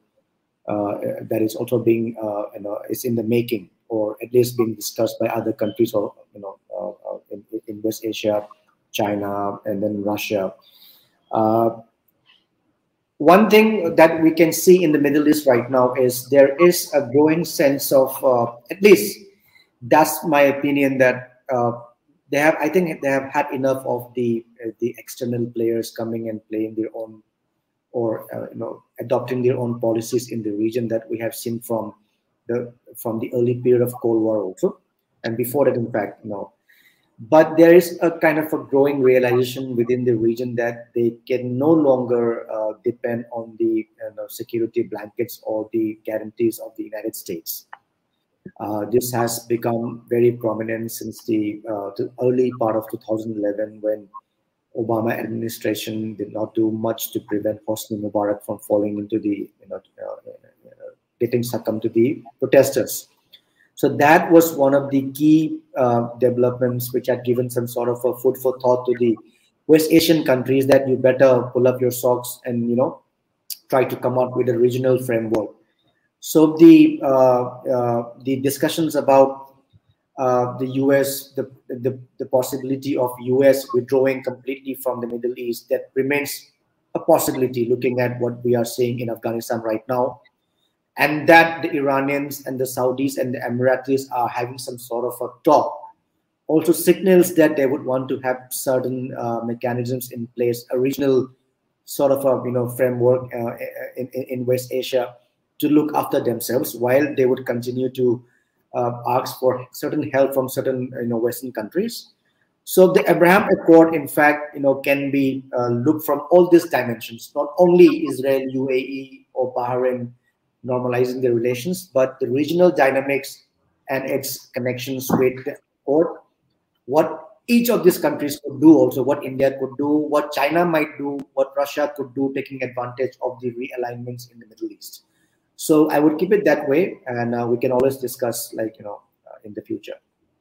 being is in the making, or at least being discussed by other countries, or in West Asia, China, and then Russia. One thing that we can see in the Middle East right now is there is a growing sense of, at least that's my opinion, that I think they have had enough of the external players coming and playing their own, or adopting their own policies in the region, that we have seen from the early period of Cold War also, and before that, in fact, But there is a kind of a growing realization within the region that they can no longer depend on the security blankets or the guarantees of the United States. This has become very prominent since the early part of 2011, when Obama administration did not do much to prevent Hosni Mubarak from falling into the getting succumbed to the protesters. So that was one of the key developments which had given some sort of a food for thought to the West Asian countries, that you better pull up your socks and try to come up with a regional framework. So the discussions about the US, the possibility of US withdrawing completely from the Middle East, that remains a possibility, looking at what we are seeing in Afghanistan right now. And that the Iranians and the Saudis and the Emiratis are having some sort of a talk also signals that they would want to have certain mechanisms in place, a regional sort of a framework in West Asia to look after themselves, while they would continue to ask for certain help from certain Western countries. So the Abraham Accord, in fact, can be looked from all these dimensions, not only Israel, UAE, or Bahrain normalizing their relations, but the regional dynamics and its connections with the Accord, what each of these countries could do, also what India could do, what China might do, what Russia could do, taking advantage of the realignments in the Middle East. So I would keep it that way, and we can always discuss, in the future.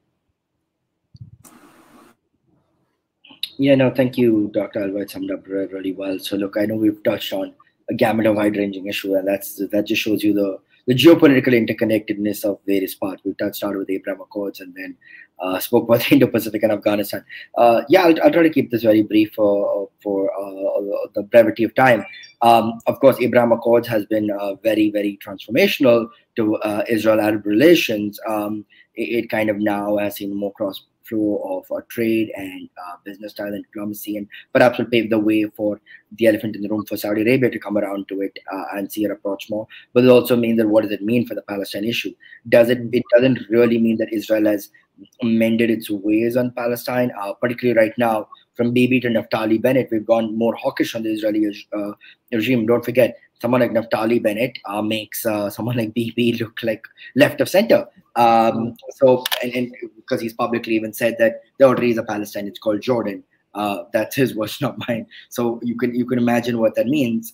Yeah, no, thank you, Dr. Alva. It summed up really well. So look, I know we've touched on a gamut of wide-ranging issue, and that just shows you the geopolitical interconnectedness of various parts. We touched on with the Abraham Accords, and then spoke about the Indo-Pacific and Afghanistan. I'll try to keep this very brief for the brevity of time. Of course, Abraham Accords has been very, very transformational to Israel-Arab relations. It kind of now has seen more cross flow of trade and business style and diplomacy, and perhaps will pave the way for the elephant in the room for Saudi Arabia to come around to it and see her approach more. But it also means that what does it mean for the Palestine issue? It doesn't really mean that Israel has mended its ways on Palestine, particularly right now. From Bibi to Naftali Bennett, we've gone more hawkish on the Israeli regime. Don't forget, someone like Naftali Bennett makes someone like Bibi look like left of center. So because he's publicly even said that there already is a Palestine, it's called Jordan. That's his words, not mine. So you can imagine what that means.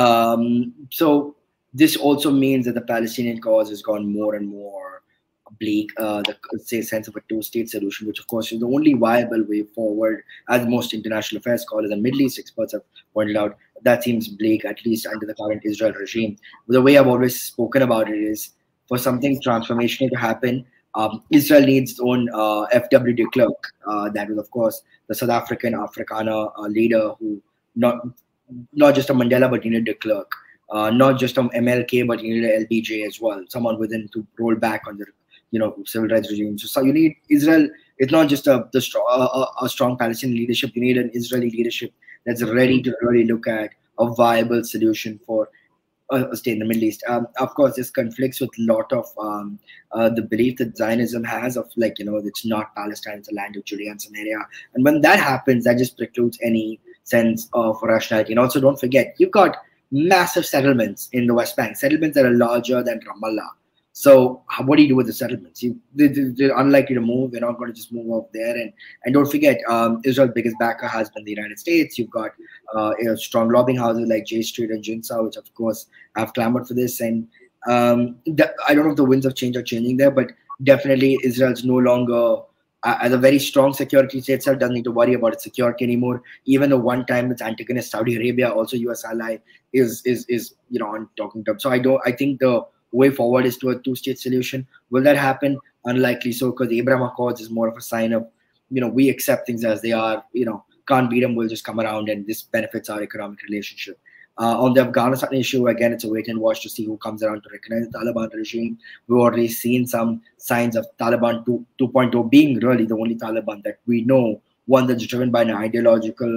So this also means that the Palestinian cause has gone more and more bleak. The sense of a two-state solution, which of course is the only viable way forward, as most international affairs scholars and Middle East experts have pointed out. That seems bleak, at least under the current Israel regime. But the way I've always spoken about it is, for something transformational to happen, Israel needs its own F.W. de Klerk. That was, of course, the South African Afrikaner leader who not just a Mandela, but he needed de Klerk. Not just an MLK, but he needed an LBJ as well. Someone within to roll back on the civil rights regime. So you need Israel. It's not just a strong Palestinian leadership. You need an Israeli leadership that's ready to really look at a viable solution for a state in the Middle East. Of course, this conflicts with a lot of the belief that Zionism has of it's not Palestine, it's a land of Judea and Samaria. And when that happens, that just precludes any sense of rationality. And also, don't forget, you've got massive settlements in the West Bank, settlements that are larger than Ramallah. So what do you do with the settlements? They're unlikely to move. They're not going to just move up there. And don't forget, Israel's biggest backer has been the United States. You've got strong lobbying houses like J Street and Jinsa, which of course have clamored for this. And I don't know if the winds of change are changing there, but definitely Israel's no longer as a very strong security state itself, doesn't need to worry about its security anymore. Even the one time its antagonist Saudi Arabia, also US ally, is on talking terms. So I think the way forward is to a two-state solution. Will that happen? Unlikely so, because the Abraham Accords is more of a sign of, we accept things as they are. can't beat them, we'll just come around, and this benefits our economic relationship. On the Afghanistan issue, again, it's a wait and watch to see who comes around to recognize the Taliban regime. We've already seen some signs of Taliban 2.0 being really the only Taliban that we know, one that's driven by an ideological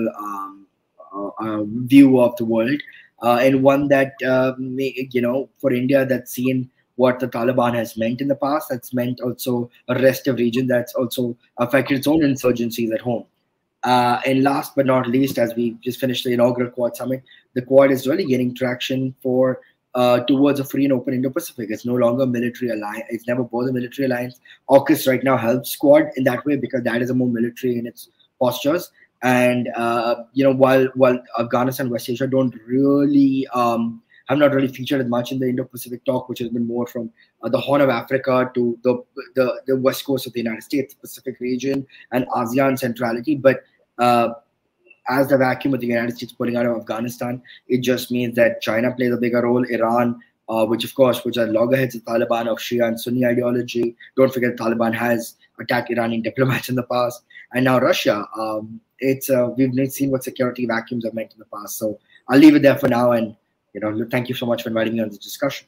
view of the world, and one that, for India, that's seen what the Taliban has meant in the past. That's meant also a restive region that's also affected its own insurgencies at home. And last but not least, as we just finished the inaugural Quad Summit, the Quad is really gaining traction for towards a free and open Indo-Pacific. It's no longer a military alliance. It's never was a military alliance. AUKUS right now helps Quad in that way because that is a more military in its postures. And while Afghanistan and West Asia don't really have not really featured as much in the Indo-Pacific talk, which has been more from the Horn of Africa to the west coast of the United States, Pacific region, and ASEAN centrality. But as the vacuum of the United States pulling out of Afghanistan, it just means that China plays a bigger role. Iran, which are loggerheads of Taliban of Shia and Sunni ideology. Don't forget, Taliban has attacked Iranian diplomats in the past, and now Russia. We've seen what security vacuums have meant in the past. So I'll leave it there for now, and thank you so much for inviting me on this discussion.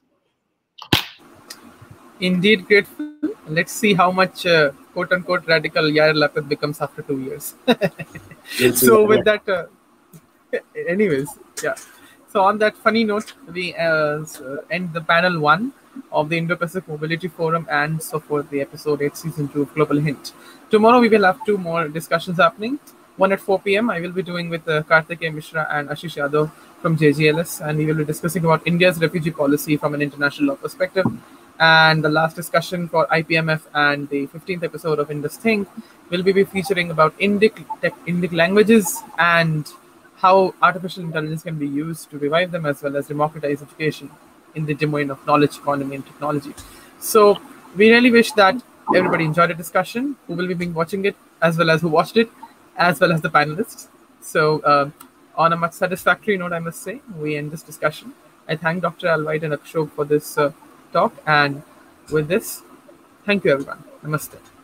Indeed, grateful. Let's see how much quote-unquote radical Yair Lapid becomes after 2 years. So with that, anyways, yeah. So on that funny note, we end the panel 1 of the Indo-Pacific Mobility Forum and so forth, the episode 8, season 2 of Global Hint. Tomorrow we will have 2 more discussions happening. One at 4 p.m. I will be doing with Karthikeya Mishra and Ashish Yadav from JGLS, and we will be discussing about India's refugee policy from an international law perspective. And the last discussion for IPMF and the 15th episode of Indus Think will be featuring about Indic languages and how artificial intelligence can be used to revive them, as well as democratize education in the domain of knowledge economy and technology. So we really wish that everybody enjoyed the discussion, who will be watching it, as well as who watched it, as well as the panelists. So on a much satisfactory note, I must say, we end this discussion. I thank Dr. Alvite and Ashok for this talk. And with this, thank you, everyone. Namaste.